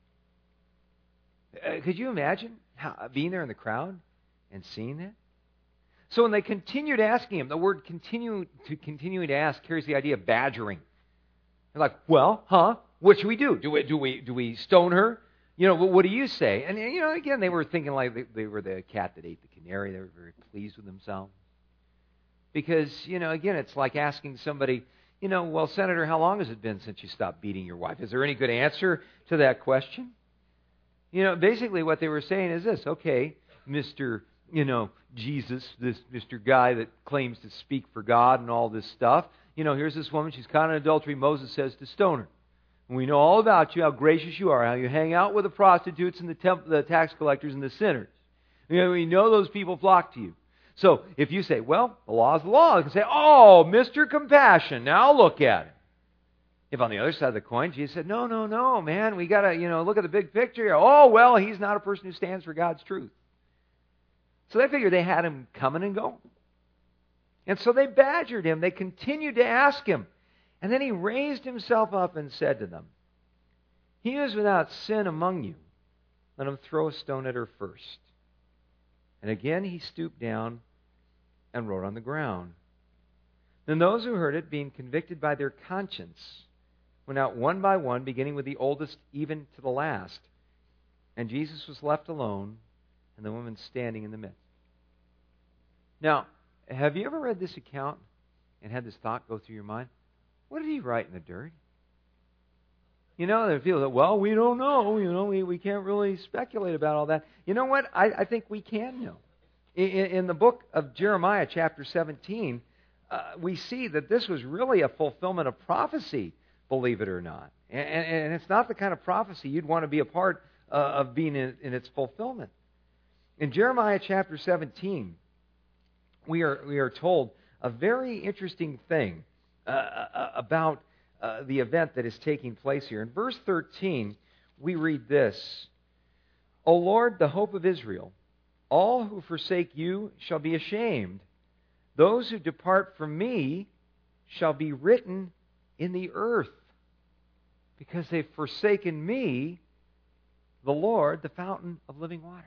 Could you imagine being there in the crowd and seeing that? So when they continued asking Him, the word continuing to ask carries the idea of badgering. They're like, "Well, what should we do? Do we stone her? What do you say? And, again, they were thinking like they were the cat that ate the canary. They were very pleased with themselves. Because, again, it's like asking somebody, well, Senator, how long has it been since you stopped beating your wife? Is there any good answer to that question? Basically what they were saying is this: okay, Mr. Jesus, this Mr. guy that claims to speak for God and all this stuff, here's this woman, she's caught in adultery. Moses says to stone her. And we know all about you, how gracious you are, how you hang out with the prostitutes and the tax collectors and the sinners. We know those people flock to you. So if you say, well, the law is the law, you can say, oh, Mr. Compassion, now look at it. If on the other side of the coin, Jesus said, no, man, we got to, look at the big picture here. Oh, well, he's not a person who stands for God's truth. So they figured they had him coming and going. And so they badgered him. They continued to ask him. And then he raised himself up and said to them, he who is without sin among you, let him throw a stone at her first. And again he stooped down and wrote on the ground. Then those who heard it, being convicted by their conscience, went out one by one, beginning with the oldest even to the last. And Jesus was left alone, and the woman standing in the midst. Now, have you ever read this account and had this thought go through your mind? What did he write in the dirt? There are people that, well, we don't know. We can't really speculate about all that. You know what? I think we can know. In the book of Jeremiah, chapter 17, we see that this was really a fulfillment of prophecy, believe it or not. And it's not the kind of prophecy you'd want to be a part of being in its fulfillment. In Jeremiah chapter 17, we are told a very interesting thing about the event that is taking place here. In verse 13, we read this: O Lord, the hope of Israel, all who forsake you shall be ashamed. Those who depart from me shall be written in the earth, because they've forsaken me, the Lord, the fountain of living waters.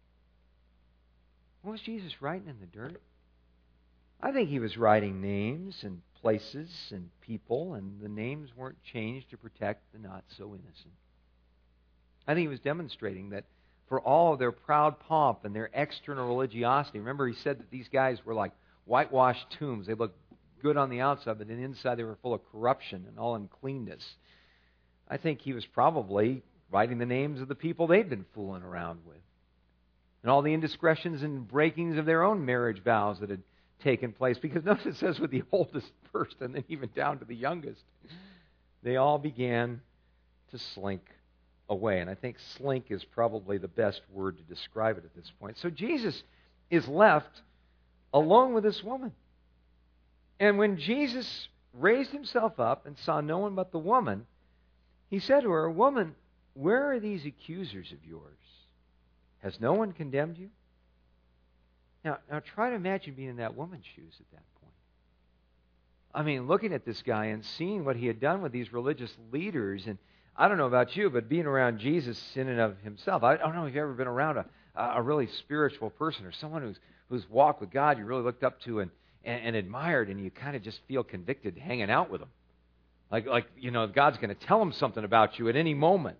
What was Jesus writing in the dirt? I think he was writing names and places and people, and the names weren't changed to protect the not-so-innocent. I think he was demonstrating that for all of their proud pomp and their external religiosity, remember he said that these guys were like whitewashed tombs. They looked good on the outside, but inside they were full of corruption and all uncleanness. I think he was probably writing the names of the people they'd been fooling around with, and all the indiscretions and breakings of their own marriage vows that had taken place. Because notice it says with the oldest first and then even down to the youngest, they all began to slink away. And I think slink is probably the best word to describe it at this point. So Jesus is left alone with this woman. And when Jesus raised himself up and saw no one but the woman, he said to her, Woman, where are these accusers of yours? Has no one condemned you? Now try to imagine being in that woman's shoes at that point. I mean, looking at this guy and seeing what he had done with these religious leaders. And I don't know about you, but being around Jesus in and of himself, I don't know if you've ever been around a really spiritual person or someone who's walked with God you really looked up to and admired, and you kind of just feel convicted hanging out with them. Like God's going to tell him something about you at any moment,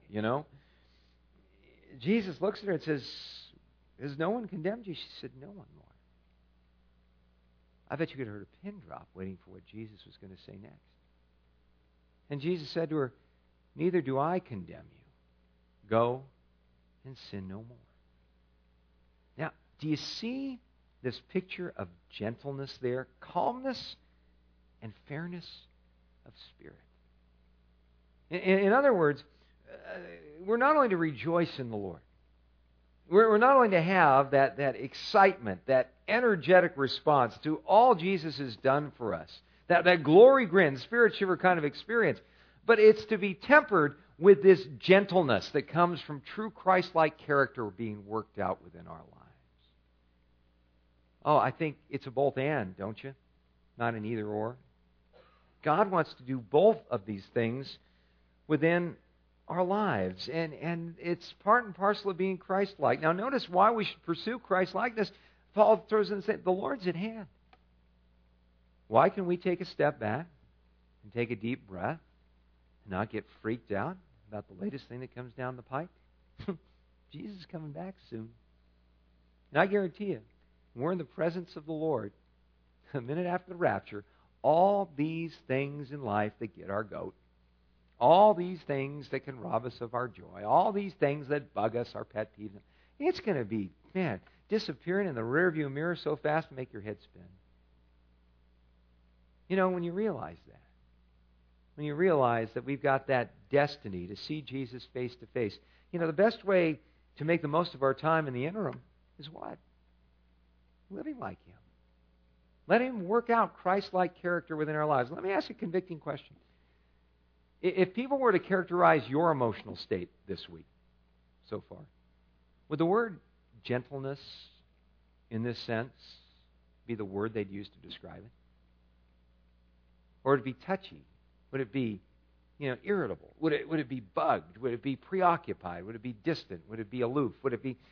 Jesus looks at her and says, Has no one condemned you? She said, No one, Lord. I bet you could have heard a pin drop waiting for what Jesus was going to say next. And Jesus said to her, Neither do I condemn you. Go and sin no more. Now, do you see this picture of gentleness there? Calmness and fairness of spirit. In other words, we're not only to rejoice in the Lord, we're not only to have that excitement, that energetic response to all Jesus has done for us, that glory grin, spirit shiver kind of experience, but it's to be tempered with this gentleness that comes from true Christ-like character being worked out within our lives. Oh, I think it's a both and, don't you? Not an either or. God wants to do both of these things within our lives, and it's part and parcel of being Christ-like. Now notice why we should pursue Christ-likeness. Paul throws in and says, the Lord's at hand. Why can we take a step back and take a deep breath and not get freaked out about the latest thing that comes down the pike? Jesus is coming back soon. And I guarantee you, when we're in the presence of the Lord, a minute after the rapture, all these things in life that get our goat, all these things that can rob us of our joy, all these things that bug us, our pet peeves, it's going to be, man, disappearing in the rearview mirror so fast to make your head spin. You know, when you realize that, when you realize that we've got that destiny to see Jesus face to face, you know, the best way to make the most of our time in the interim is what? Living like Him. Let Him work out Christ-like character within our lives. Let me ask you a convicting question. If people were to characterize your emotional state this week so far, would the word gentleness in this sense be the word they'd use to describe it? Or would it be touchy? Would it be, irritable? Would it be bugged? Would it be preoccupied? Would it be distant? Would it be aloof? Would it be,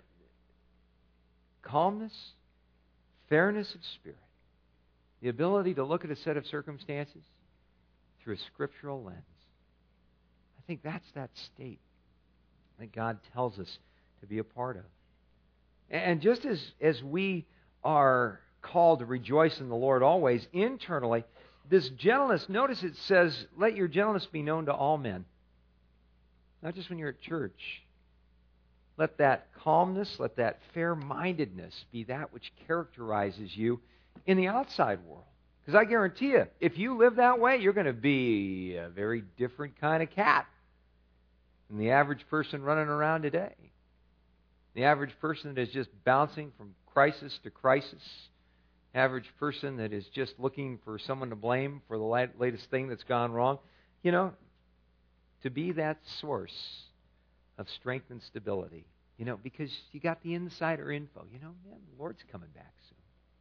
calmness, fairness of spirit, the ability to look at a set of circumstances through a scriptural lens? I think that's that state that God tells us to be a part of. And just as we are called to rejoice in the Lord always, internally, this gentleness, notice it says, let your gentleness be known to all men. Not just when you're at church. Let that calmness, let that fair-mindedness be that which characterizes you in the outside world. Because I guarantee you, if you live that way, you're going to be a very different kind of cat than the average person running around today. The average person that is just bouncing from crisis to crisis. Average person that is just looking for someone to blame for the latest thing that's gone wrong. To be that source of strength and stability. Because you got the insider info. Man, the Lord's coming back soon.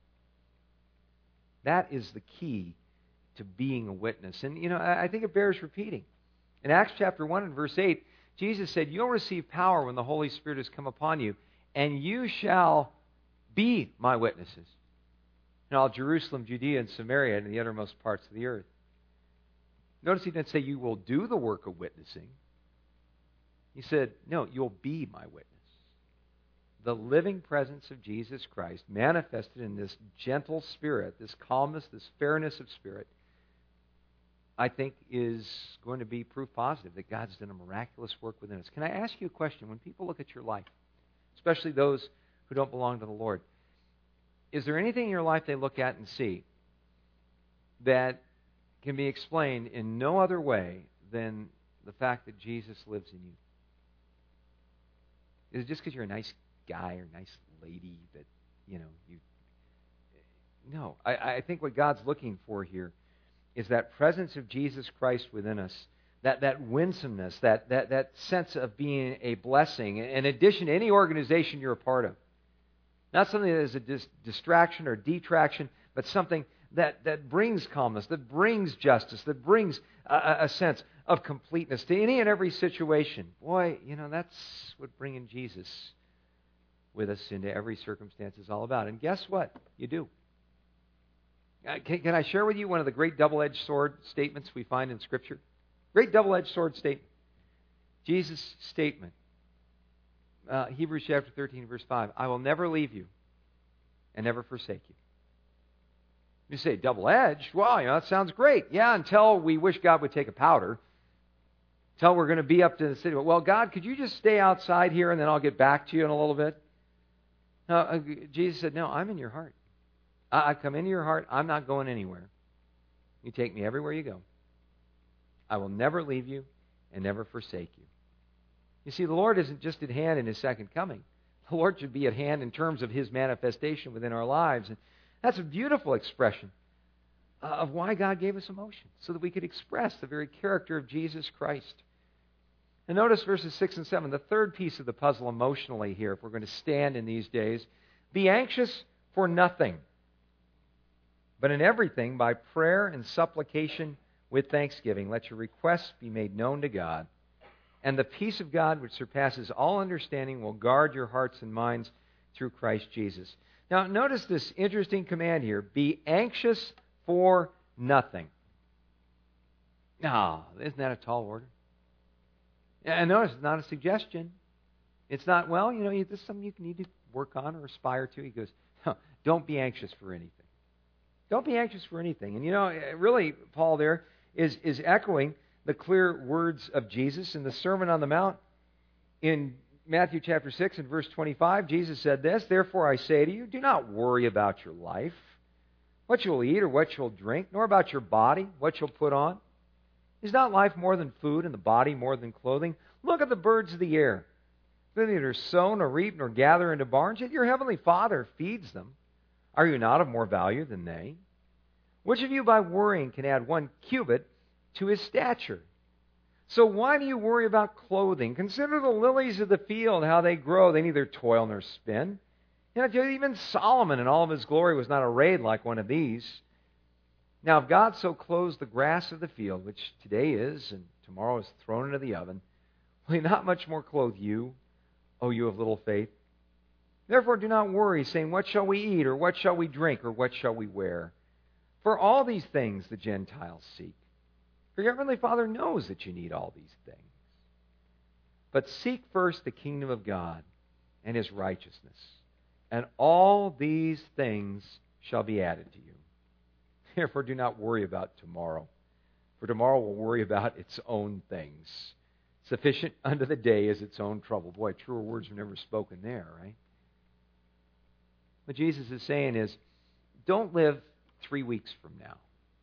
That is the key to being a witness. And, I think it bears repeating. In Acts chapter 1 and verse 8, Jesus said, you'll receive power when the Holy Spirit has come upon you, and you shall be my witnesses in all Jerusalem, Judea, and Samaria, and in the uttermost parts of the earth. Notice he didn't say you will do the work of witnessing. He said, no, you'll be my witness. The living presence of Jesus Christ manifested in this gentle spirit, this calmness, this fairness of spirit, I think is going to be proof positive that God's done a miraculous work within us. Can I ask you a question? When people look at your life, especially those who don't belong to the Lord, is there anything in your life they look at and see that can be explained in no other way than the fact that Jesus lives in you? Is it just because you're a nice guy or nice lady that, you... No. I think what God's looking for here is that presence of Jesus Christ within us, that winsomeness, that sense of being a blessing, in addition to any organization you're a part of. Not something that is a distraction or detraction, but something that brings calmness, that brings justice, that brings a sense of completeness to any and every situation. Boy, that's what bringing Jesus with us into every circumstance is all about. And guess what? You do. Can I share with you one of the great double-edged sword statements we find in Scripture? Great double-edged sword statement. Jesus' statement. Hebrews chapter 13, verse 5. I will never leave you and never forsake you. You say, double-edged? Wow, that sounds great. Yeah, until we wish God would take a powder. Until we're going to be up to the city. Well, God, could you just stay outside here and then I'll get back to you in a little bit? No, Jesus said, no, I'm in your heart. I come into your heart. I'm not going anywhere. You take me everywhere you go. I will never leave you and never forsake you. You see, the Lord isn't just at hand in His second coming. The Lord should be at hand in terms of His manifestation within our lives. And that's a beautiful expression of why God gave us emotion, so that we could express the very character of Jesus Christ. And notice verses 6 and 7, the third piece of the puzzle emotionally here, if we're going to stand in these days. Be anxious for nothing, but in everything, by prayer and supplication with thanksgiving, let your requests be made known to God. And the peace of God, which surpasses all understanding, will guard your hearts and minds through Christ Jesus. Now, notice this interesting command here. Be anxious for nothing. Now, isn't that a tall order? And notice, it's not a suggestion. It's not, well, this is something you need to work on or aspire to. He goes, no, don't be anxious for anything. Don't be anxious for anything. And really, Paul there is echoing the clear words of Jesus in the Sermon on the Mount. In Matthew chapter 6 and verse 25, Jesus said this, "Therefore I say to you, do not worry about your life, what you'll eat or what you'll drink, nor about your body, what you'll put on. Is not life more than food, and the body more than clothing? Look at the birds of the air. They neither sow nor reap nor gather into barns, yet your heavenly Father feeds them. Are you not of more value than they? Which of you by worrying can add 1 cubit to his stature? So why do you worry about clothing? Consider the lilies of the field, how they grow. They neither toil nor spin. Even Solomon in all of his glory was not arrayed like one of these. Now if God so clothes the grass of the field, which today is and tomorrow is thrown into the oven, will He not much more clothe you, O you of little faith? Therefore do not worry, saying, what shall we eat, or what shall we drink, or what shall we wear? For all these things the Gentiles seek. For your heavenly Father knows that you need all these things. But seek first the kingdom of God and His righteousness, and all these things shall be added to you. Therefore do not worry about tomorrow, for tomorrow will worry about its own things. Sufficient unto the day is its own trouble. Boy, truer words are never spoken there, right? What Jesus is saying is, don't live 3 weeks from now.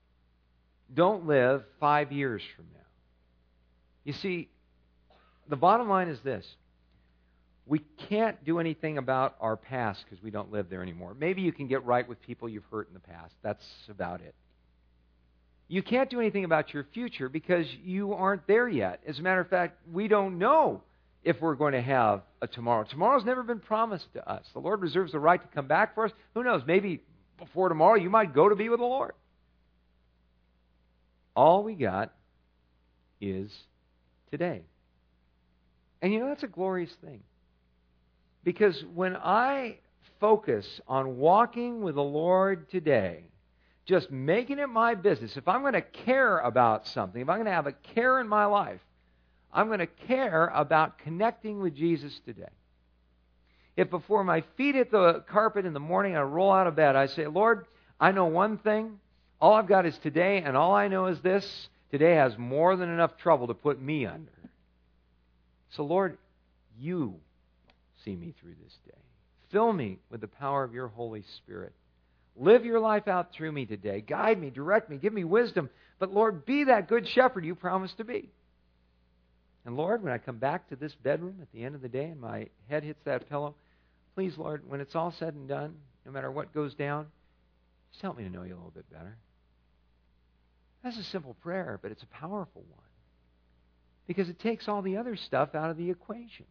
Don't live 5 years from now. You see, the bottom line is this. We can't do anything about our past because we don't live there anymore. Maybe you can get right with people you've hurt in the past. That's about it. You can't do anything about your future because you aren't there yet. As a matter of fact, we don't know if we're going to have a tomorrow. Tomorrow's never been promised to us. The Lord reserves the right to come back for us. Who knows? Maybe before tomorrow you might go to be with the Lord. All we got is today. And that's a glorious thing. Because when I focus on walking with the Lord today, just making it my business, if I'm going to care about something, if I'm going to have a care in my life, I'm going to care about connecting with Jesus today. If before my feet hit the carpet in the morning, I roll out of bed, I say, Lord, I know one thing. All I've got is today, and all I know is this. Today has more than enough trouble to put me under. So, Lord, you see me through this day. Fill me with the power of your Holy Spirit. Live your life out through me today. Guide me, direct me, give me wisdom. But, Lord, be that good shepherd you promised to be. And, Lord, when I come back to this bedroom at the end of the day and my head hits that pillow, please, Lord, when it's all said and done, no matter what goes down, just help me to know you a little bit better. That's a simple prayer, but it's a powerful one. Because it takes all the other stuff out of the equation.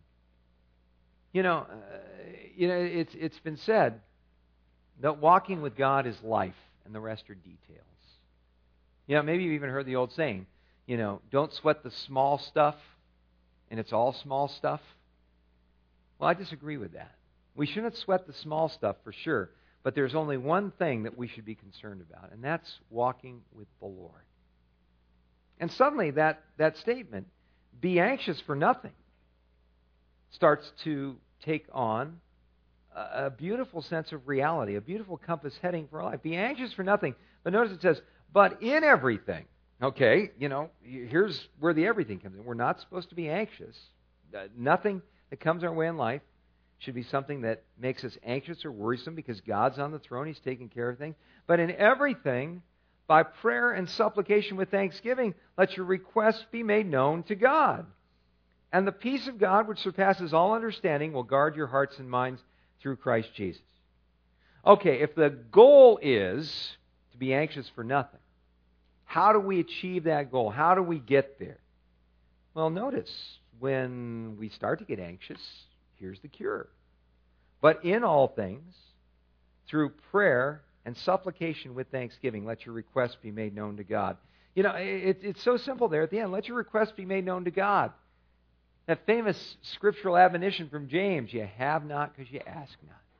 It's been said that walking with God is life, and the rest are details. Maybe you've even heard the old saying, don't sweat the small stuff, and it's all small stuff. Well, I disagree with that. We shouldn't sweat the small stuff for sure, but there's only one thing that we should be concerned about, and that's walking with the Lord. And suddenly that statement, be anxious for nothing, starts to take on a beautiful sense of reality, a beautiful compass heading for life. Be anxious for nothing. But notice it says, but in everything. Okay, here's where the everything comes in. We're not supposed to be anxious. Nothing that comes our way in life should be something that makes us anxious or worrisome because God's on the throne. He's taking care of things. But in everything, by prayer and supplication with thanksgiving, let your requests be made known to God. And the peace of God, which surpasses all understanding, will guard your hearts and minds through Christ Jesus. Okay, if the goal is to be anxious for nothing, how do we achieve that goal? How do we get there? Well, notice, when we start to get anxious, here's the cure. But in all things, through prayer and supplication with thanksgiving, let your requests be made known to God. It's so simple there at the end. Let your requests be made known to God. That famous scriptural admonition from James, you have not because you ask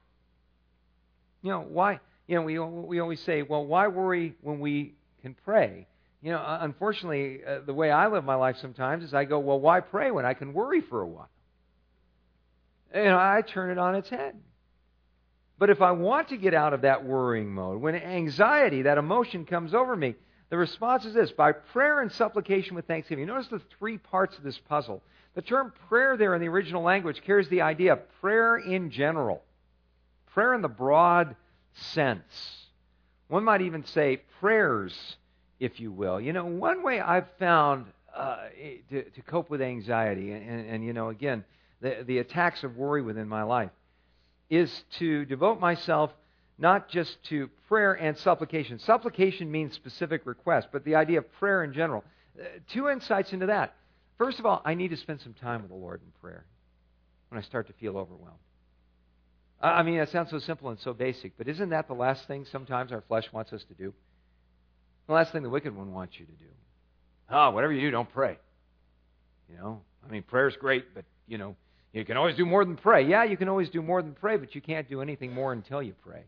not. Why? We always say, well, why worry when we can pray? Unfortunately, the way I live my life sometimes is I go, well, why pray when I can worry for a while? I turn it on its head. But if I want to get out of that worrying mode, when anxiety, that emotion comes over me, the response is this: by prayer and supplication with thanksgiving. Notice the three parts of this puzzle. The term prayer there in the original language carries the idea of prayer in general. Prayer in the broad sense. One might even say prayers, if you will. One way I've found to cope with anxiety, and again, the attacks of worry within my life, is to devote myself not just to prayer and supplication. Supplication means specific request, but the idea of prayer in general. Two insights into that. First of all, I need to spend some time with the Lord in prayer when I start to feel overwhelmed. I mean, that sounds so simple and so basic, but isn't that the last thing sometimes our flesh wants us to do? The last thing the wicked one wants you to do. Whatever you do, don't pray. Prayer's great, but, you can always do more than pray. Yeah, you can always do more than pray, but you can't do anything more until you pray.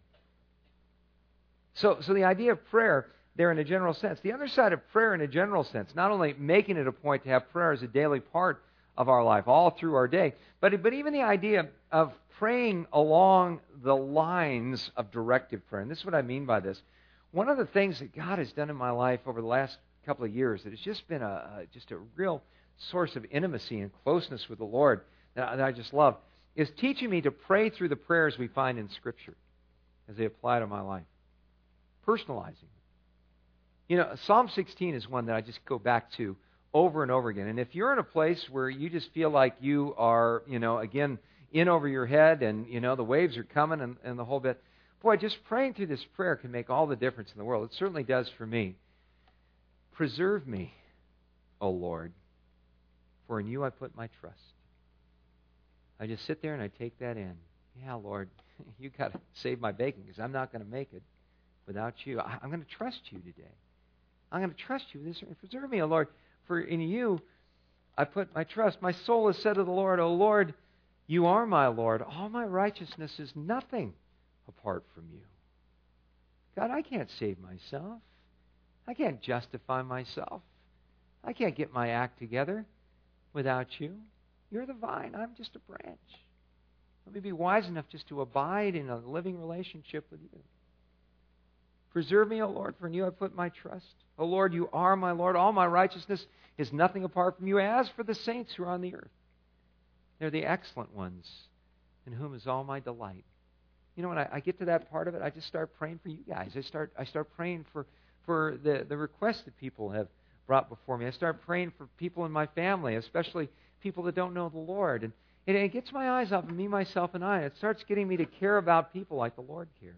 So the idea of prayer there in a general sense. The other side of prayer in a general sense, not only making it a point to have prayer as a daily part of our life, all through our day, but even the idea of praying along the lines of directive prayer. And this is what I mean by this. One of the things that God has done in my life over the last couple of years that has just been a real source of intimacy and closeness with the Lord that I just love is teaching me to pray through the prayers we find in Scripture as they apply to my life. Personalizing. Psalm 16 is one that I just go back to over and over again. And if you're in a place where you just feel like you are, again, in over your head and, the waves are coming and the whole bit, boy, just praying through this prayer can make all the difference in the world. It certainly does for me. Preserve me, O Lord, for in you I put my trust. I just sit there and I take that in. Yeah, Lord, you got to save my bacon because I'm not going to make it without you. I'm going to trust you today. I'm going to trust you. Preserve me, O Lord, for in you I put my trust. My soul has said to the Lord, O Lord, you are my Lord. All my righteousness is nothing apart from you. God, I can't save myself. I can't justify myself. I can't get my act together without you. You're the vine. I'm just a branch. Let me be wise enough just to abide in a living relationship with you. Preserve me, O Lord, for in you I put my trust. O Lord, you are my Lord. All my righteousness is nothing apart from you. As for the saints who are on the earth, they're the excellent ones, in whom is all my delight. When I get to that part of it, I just start praying for you guys. I start praying for the requests that people have brought before me. I start praying for people in my family, especially people that don't know the Lord. And it gets my eyes off of me, myself, and I. It starts getting me to care about people like the Lord cares.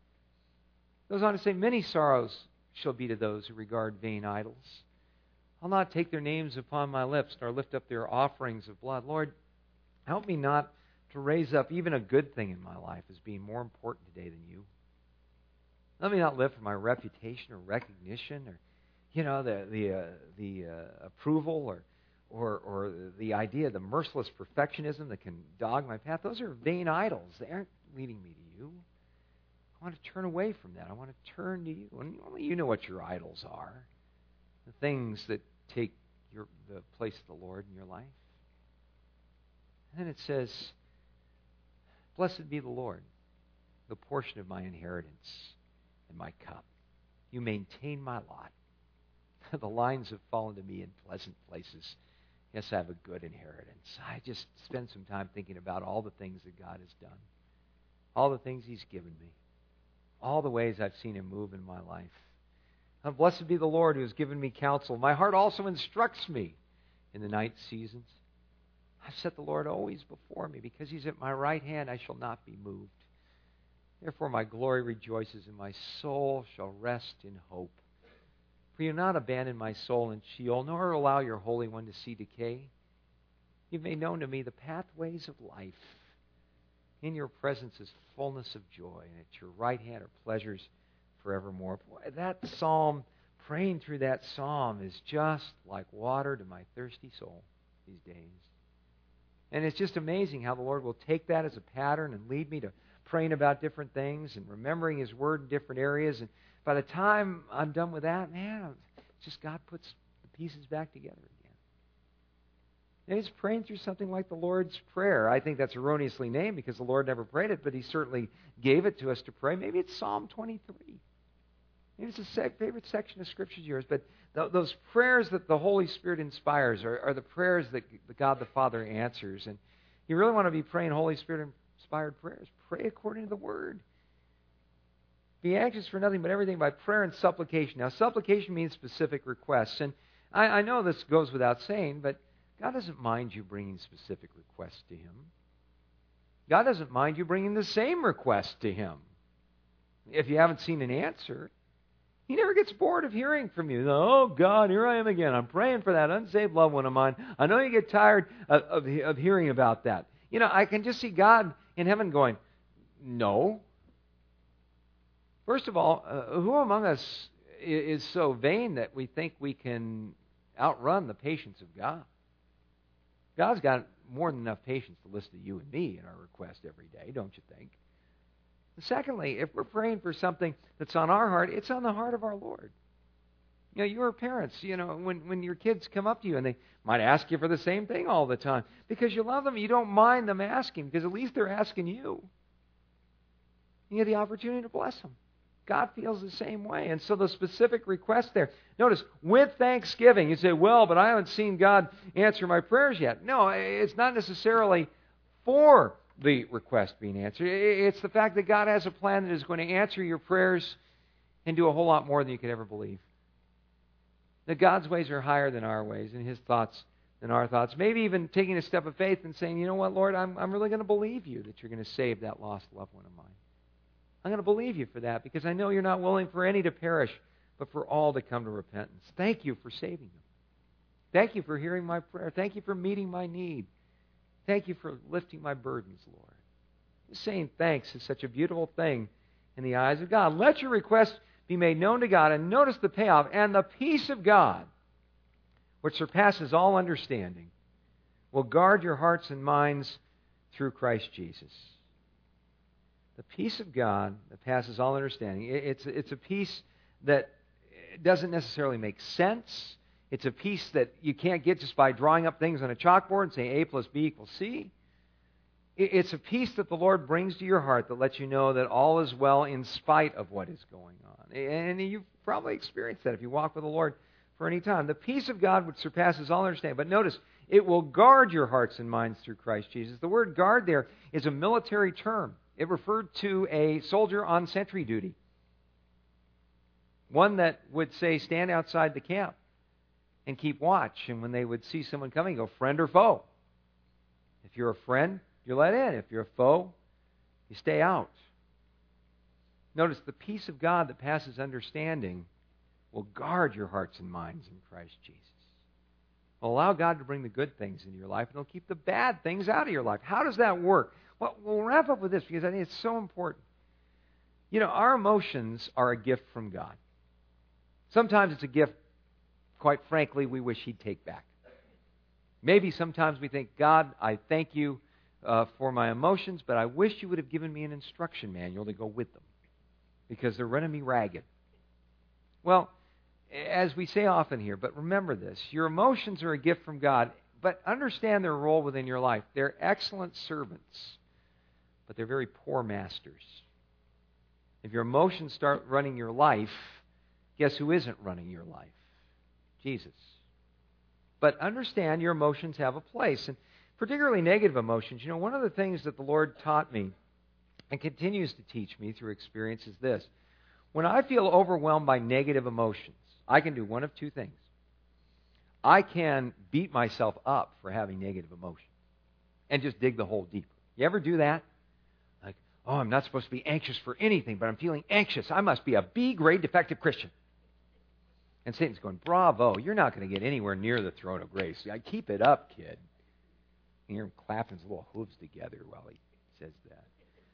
It goes on to say, many sorrows shall be to those who regard vain idols. I'll not take their names upon my lips, nor lift up their offerings of blood. Lord, help me not to raise up even a good thing in my life as being more important today than you. Let me not live for my reputation or recognition or, the approval or the idea, the merciless perfectionism that can dog my path. Those are vain idols. They aren't leading me to you. I want to turn away from that. I want to turn to you. And only you know what your idols are, the things that take the place of the Lord in your life. And then it says, blessed be the Lord, the portion of my inheritance and my cup. You maintain my lot. The lines have fallen to me in pleasant places. Yes, I have a good inheritance. I just spend some time thinking about all the things that God has done, all the things He's given me, all the ways I've seen Him move in my life. And blessed be the Lord who has given me counsel. My heart also instructs me in the night seasons. I've set the Lord always before me. Because He's at my right hand, I shall not be moved. Therefore my glory rejoices, and my soul shall rest in hope. For you have not abandoned my soul in Sheol, nor allow your Holy One to see decay. You've made known to me the pathways of life. In your presence is fullness of joy, and at your right hand are pleasures forevermore. Boy, that psalm, praying through that psalm is just like water to my thirsty soul these days. And it's just amazing how the Lord will take that as a pattern and lead me to praying about different things and remembering His Word in different areas. And by the time I'm done with that, man, it's just God puts the pieces back together again. Maybe it's praying through something like the Lord's Prayer. I think that's erroneously named because the Lord never prayed it, but He certainly gave it to us to pray. Maybe it's Psalm 23. Maybe it's a favorite section of Scripture of yours, but those prayers that the Holy Spirit inspires are the prayers that God the Father answers. And you really want to be praying Holy Spirit-inspired prayers. Pray according to the Word. Be anxious for nothing but everything by prayer and supplication. Now, supplication means specific requests. And I know this goes without saying, but God doesn't mind you bringing specific requests to Him. God doesn't mind you bringing the same request to Him. If you haven't seen an answer, He never gets bored of hearing from you. Oh, God, here I am again. I'm praying for that unsaved loved one of mine. I know you get tired of hearing about that. You know, I can just see God in heaven going, no. First of all, who among us is so vain that we think we can outrun the patience of God? God's got more than enough patience to listen to you and me in our request every day, don't you think? And secondly, if we're praying for something that's on our heart, it's on the heart of our Lord. You know, you are parents, you know, when your kids come up to you and they might ask you for the same thing all the time, because you love them, you don't mind them asking, because at least they're asking you. You have the opportunity to bless them. God feels the same way. And so the specific request there, notice, with thanksgiving, you say, well, but I haven't seen God answer my prayers yet. No, it's not necessarily for the request being answered. It's the fact that God has a plan that is going to answer your prayers and do a whole lot more than you could ever believe. That God's ways are higher than our ways and His thoughts than our thoughts. Maybe even taking a step of faith and saying, you know what, Lord, I'm really going to believe you that you're going to save that lost loved one of mine. I'm going to believe you for that because I know you're not willing for any to perish, but for all to come to repentance. Thank you for saving them. Thank you for hearing my prayer. Thank you for meeting my need. Thank you for lifting my burdens, Lord. Just saying thanks is such a beautiful thing in the eyes of God. Let your request be made known to God, and notice the payoff, and the peace of God, which surpasses all understanding, will guard your hearts and minds through Christ Jesus. The peace of God that passes all understanding. It's a peace that doesn't necessarily make sense. It's a peace that you can't get just by drawing up things on a chalkboard and saying A plus B equals C. It's a peace that the Lord brings to your heart that lets you know that all is well in spite of what is going on. And you've probably experienced that if you walk with the Lord for any time. The peace of God which surpasses all understanding. But notice, it will guard your hearts and minds through Christ Jesus. The word guard there is a military term. It referred to a soldier on sentry duty. One that would say, stand outside the camp and keep watch. And when they would see someone coming, go, friend or foe. If you're a friend, you're let in. If you're a foe, you stay out. Notice the peace of God that passes understanding will guard your hearts and minds in Christ Jesus. Will allow God to bring the good things into your life, and He'll keep the bad things out of your life. How does that work? Well, we'll wrap up with this because I think it's so important. You know, our emotions are a gift from God. Sometimes it's a gift, quite frankly, we wish He'd take back. Maybe sometimes we think, God, I thank you for my emotions, but I wish you would have given me an instruction manual to go with them because they're running me ragged. Well, as we say often here, but remember this, your emotions are a gift from God, but understand their role within your life. They're excellent servants, but they're very poor masters. If your emotions start running your life, guess who isn't running your life? Jesus. But understand your emotions have a place, and particularly negative emotions. You know, one of the things that the Lord taught me and continues to teach me through experience is this. When I feel overwhelmed by negative emotions, I can do one of two things. I can beat myself up for having negative emotions and just dig the hole deeper. You ever do that? Like, oh, I'm not supposed to be anxious for anything, but I'm feeling anxious. I must be a B-grade defective Christian. And Satan's going, bravo, you're not going to get anywhere near the throne of grace. Keep it up, kid. And you're clapping his little hooves together while he says that.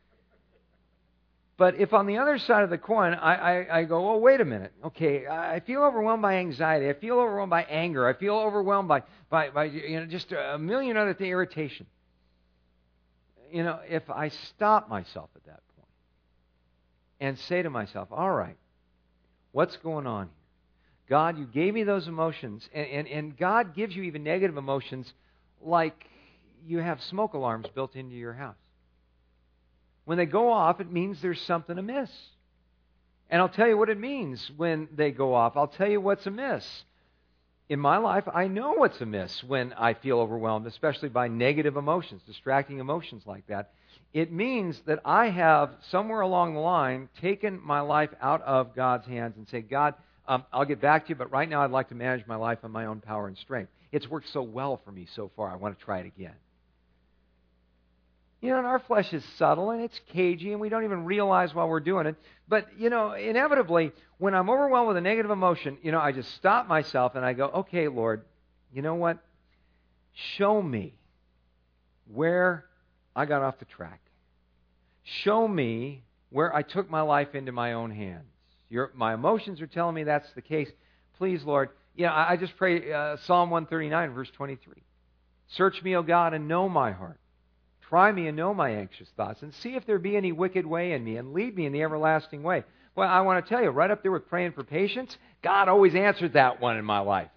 But if on the other side of the coin, I go, oh, wait a minute. Okay, I feel overwhelmed by anxiety. I feel overwhelmed by anger. I feel overwhelmed by just a million other things, irritation. You know, if I stop myself at that point and say to myself, all right, what's going on here? God, you gave me those emotions, and God gives you even negative emotions like you have smoke alarms built into your house. When they go off, it means there's something amiss. And I'll tell you what it means when they go off. I'll tell you what's amiss. In my life, I know what's amiss when I feel overwhelmed, especially by negative emotions, distracting emotions like that. It means that I have, somewhere along the line, taken my life out of God's hands and say, God, I'll get back to you, but right now I'd like to manage my life on my own power and strength. It's worked so well for me so far, I want to try it again. You know, and our flesh is subtle and it's cagey and we don't even realize while we're doing it. But, you know, inevitably, when I'm overwhelmed with a negative emotion, you know, I just stop myself and I go, okay, Lord, you know what? Show me where I got off the track. Show me where I took my life into my own hands. My emotions are telling me that's the case. Please, Lord, you know, I just pray Psalm 139, verse 23. Search me, O God, and know my heart. Try me and know my anxious thoughts, and see if there be any wicked way in me, and lead me in the everlasting way. Well, I want to tell you, right up there with praying for patience, God always answered that one in my life.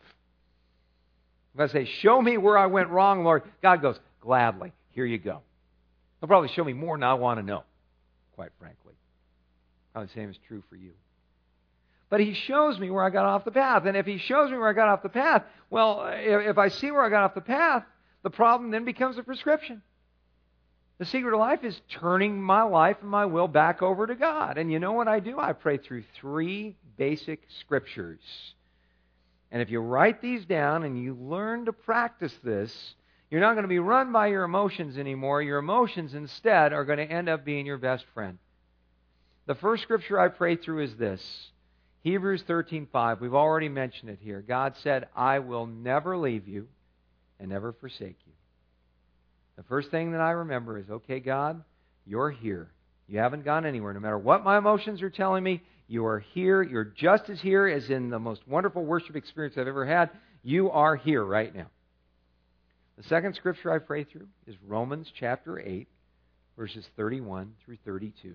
If I say, show me where I went wrong, Lord, God goes, gladly, here you go. He'll probably show me more than I want to know, quite frankly. Probably the same is true for you. But He shows me where I got off the path. And if He shows me where I got off the path, well, if I see where I got off the path, the problem then becomes a prescription. The secret of life is turning my life and my will back over to God. And you know what I do? I pray through 3 basic scriptures. And if you write these down and you learn to practice this, you're not going to be run by your emotions anymore. Your emotions instead are going to end up being your best friend. The first scripture I pray through is this. Hebrews 13:5. We've already mentioned it here. God said, I will never leave you and never forsake you. The first thing that I remember is, okay, God, you're here. You haven't gone anywhere. No matter what my emotions are telling me, you are here. You're just as here as in the most wonderful worship experience I've ever had. You are here right now. The second scripture I pray through is Romans chapter 8, verses 31 through 32.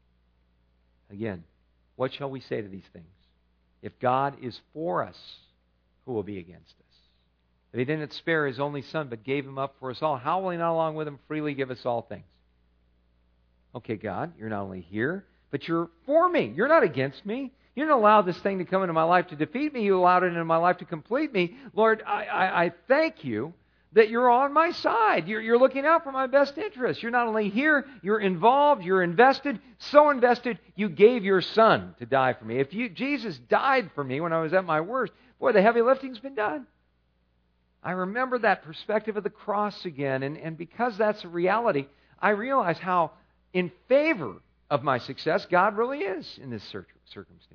Again, what shall we say to these things? If God is for us, who will be against us? If He didn't spare His only Son, but gave Him up for us all, how will He not along with Him freely give us all things? Okay, God, you're not only here, but you're for me. You're not against me. You didn't allow this thing to come into my life to defeat me. You allowed it into my life to complete me. Lord, I thank you that you're on my side. You're looking out for my best interests. You're not only here, you're involved, you're invested, so invested, you gave your Son to die for me. If Jesus died for me when I was at my worst, boy, the heavy lifting's been done. I remember that perspective of the cross again, and because that's a reality, I realize how in favor of my success God really is in this circumstance.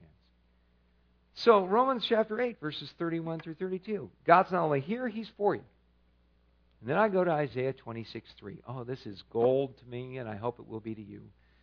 So, Romans chapter 8, verses 31 through 32. God's not only here, He's for you. And then I go to Isaiah 26:3. Oh, this is gold to me, and I hope it will be to you.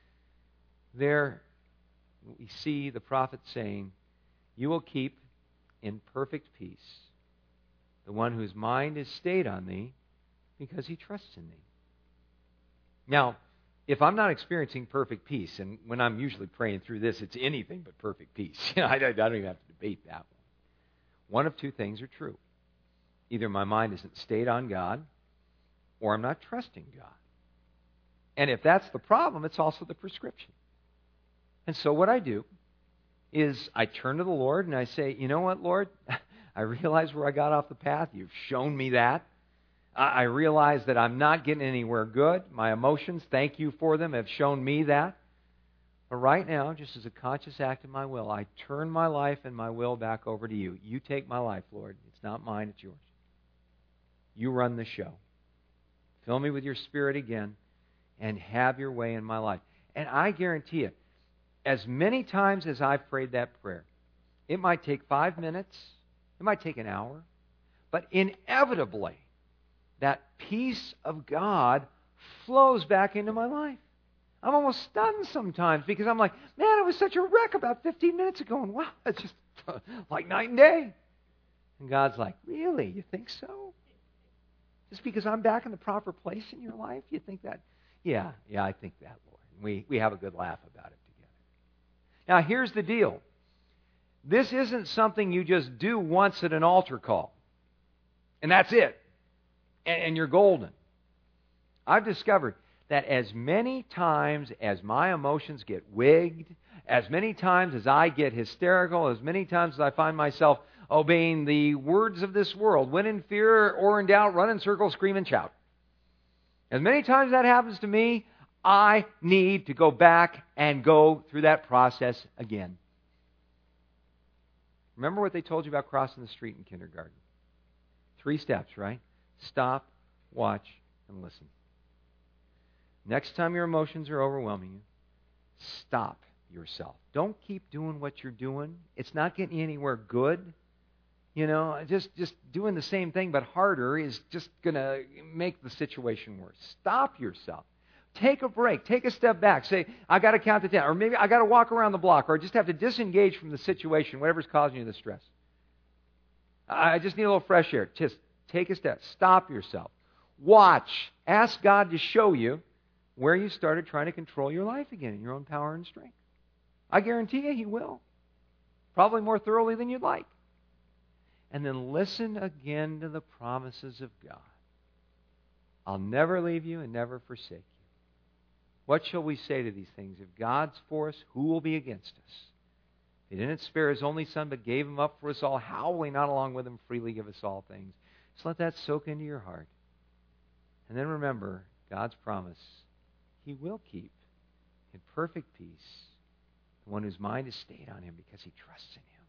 There we see the prophet saying, you will keep in perfect peace the one whose mind is stayed on thee, because he trusts in thee. Now, if I'm not experiencing perfect peace, and when I'm usually praying through this, it's anything but perfect peace. I don't even have to debate that one. One of two things are true. Either my mind isn't stayed on God, or I'm not trusting God. And if that's the problem, it's also the prescription. And so what I do is I turn to the Lord and I say, you know what, Lord? I realize where I got off the path. You've shown me that. I realize that I'm not getting anywhere good. My emotions, thank you for them, have shown me that. But right now, just as a conscious act of my will, I turn my life and my will back over to you. You take my life, Lord. It's not mine, it's yours. You run the show. Fill me with your Spirit again and have your way in my life. And I guarantee you, as many times as I've prayed that prayer, it might take 5 minutes, it might take an hour, but inevitably, that peace of God flows back into my life. I'm almost stunned sometimes because I'm like, man, I was such a wreck about 15 minutes ago, and wow, it's just like night and day. And God's like, really? You think so? Just because I'm back in the proper place in your life, you think that? Yeah, I think that, Lord. We have a good laugh about it together. Now, here's the deal. This isn't something you just do once at an altar call, and that's it. and you're golden. I've discovered that as many times as my emotions get wigged, as many times as I get hysterical, as many times as I find myself obeying the words of this world, when in fear or in doubt, run in circles, scream and shout. As many times that happens to me, I need to go back and go through that process again. Remember what they told you about crossing the street in kindergarten? 3 steps, right? Stop, watch, and listen. Next time your emotions are overwhelming you, stop yourself. Don't keep doing what you're doing. It's not getting you anywhere good. You know, just doing the same thing but harder is just going to make the situation worse. Stop yourself. Take a break. Take a step back. Say, I got to count to 10. Or maybe I got to walk around the block. Or I just have to disengage from the situation, whatever's causing you the stress. I just need a little fresh air. Just take a step. Stop yourself. Watch. Ask God to show you where you started trying to control your life again in your own power and strength. I guarantee you He will. Probably more thoroughly than you'd like. And then listen again to the promises of God. I'll never leave you and never forsake you. What shall we say to these things? If God's for us, who will be against us? He didn't spare His only Son, but gave Him up for us all. How will He not along with Him freely give us all things? Just let that soak into your heart. And then remember God's promise. He will keep in perfect peace the one whose mind is stayed on Him because he trusts in Him.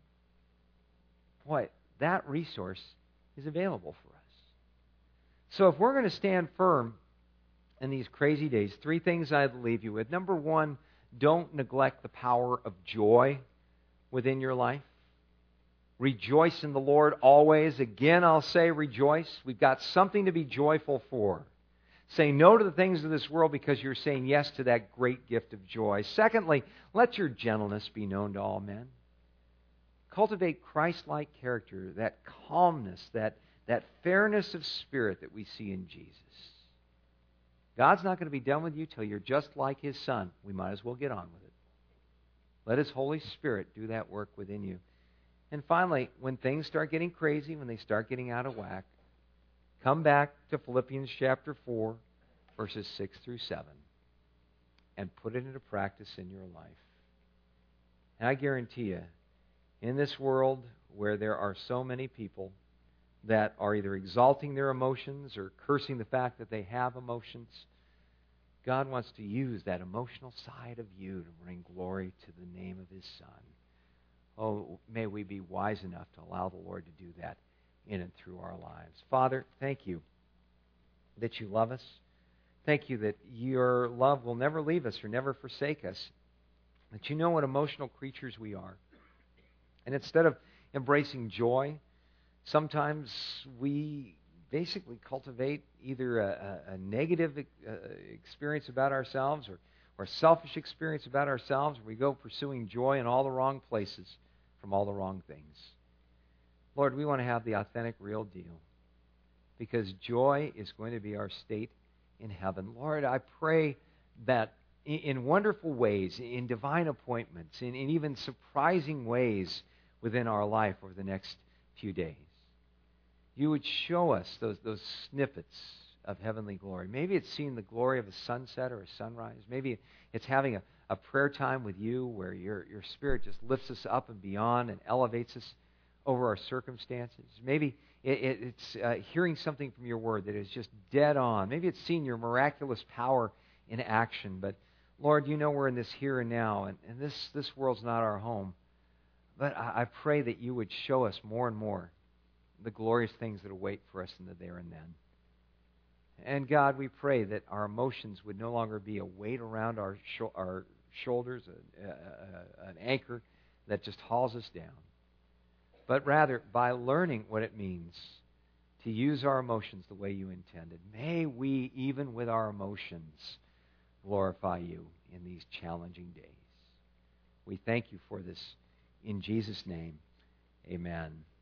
Boy, that resource is available for us. So if we're going to stand firm in these crazy days, 3 things I'd leave you with. Number 1, don't neglect the power of joy within your life. Rejoice in the Lord always. Again, I'll say rejoice. We've got something to be joyful for. Say no to the things of this world because you're saying yes to that great gift of joy. Secondly, let your gentleness be known to all men. Cultivate Christ-like character, that calmness, that fairness of spirit that we see in Jesus. God's not going to be done with you till you're just like His Son. We might as well get on with it. Let His Holy Spirit do that work within you. And finally, when things start getting crazy, when they start getting out of whack, come back to Philippians chapter 4, verses 6 through 7, and put it into practice in your life. And I guarantee you, in this world where there are so many people that are either exalting their emotions or cursing the fact that they have emotions, God wants to use that emotional side of you to bring glory to the name of His Son. Oh, may we be wise enough to allow the Lord to do that in and through our lives. Father, thank you that you love us. Thank you that your love will never leave us or never forsake us. That you know what emotional creatures we are. And instead of embracing joy, sometimes we basically cultivate either a negative experience about ourselves or a selfish experience about ourselves. We go pursuing joy in all the wrong places from all the wrong things. Lord, we want to have the authentic, real deal because joy is going to be our state in heaven. Lord, I pray that in wonderful ways, in divine appointments, in even surprising ways within our life over the next few days, you would show us those snippets of heavenly glory. Maybe it's seeing the glory of a sunset or a sunrise. Maybe it's having a prayer time with you where your Spirit just lifts us up and beyond and elevates us over our circumstances. Maybe it's hearing something from your word that is just dead on. Maybe it's seeing your miraculous power in action. But Lord, you know we're in this here and now, and this world's not our home. But I pray that you would show us more and more the glorious things that await for us in the there and then. And God, we pray that our emotions would no longer be a weight around our shoulders, an anchor that just hauls us down. But rather, by learning what it means to use our emotions the way you intended, may we, even with our emotions, glorify you in these challenging days. We thank you for this. In Jesus' name, amen.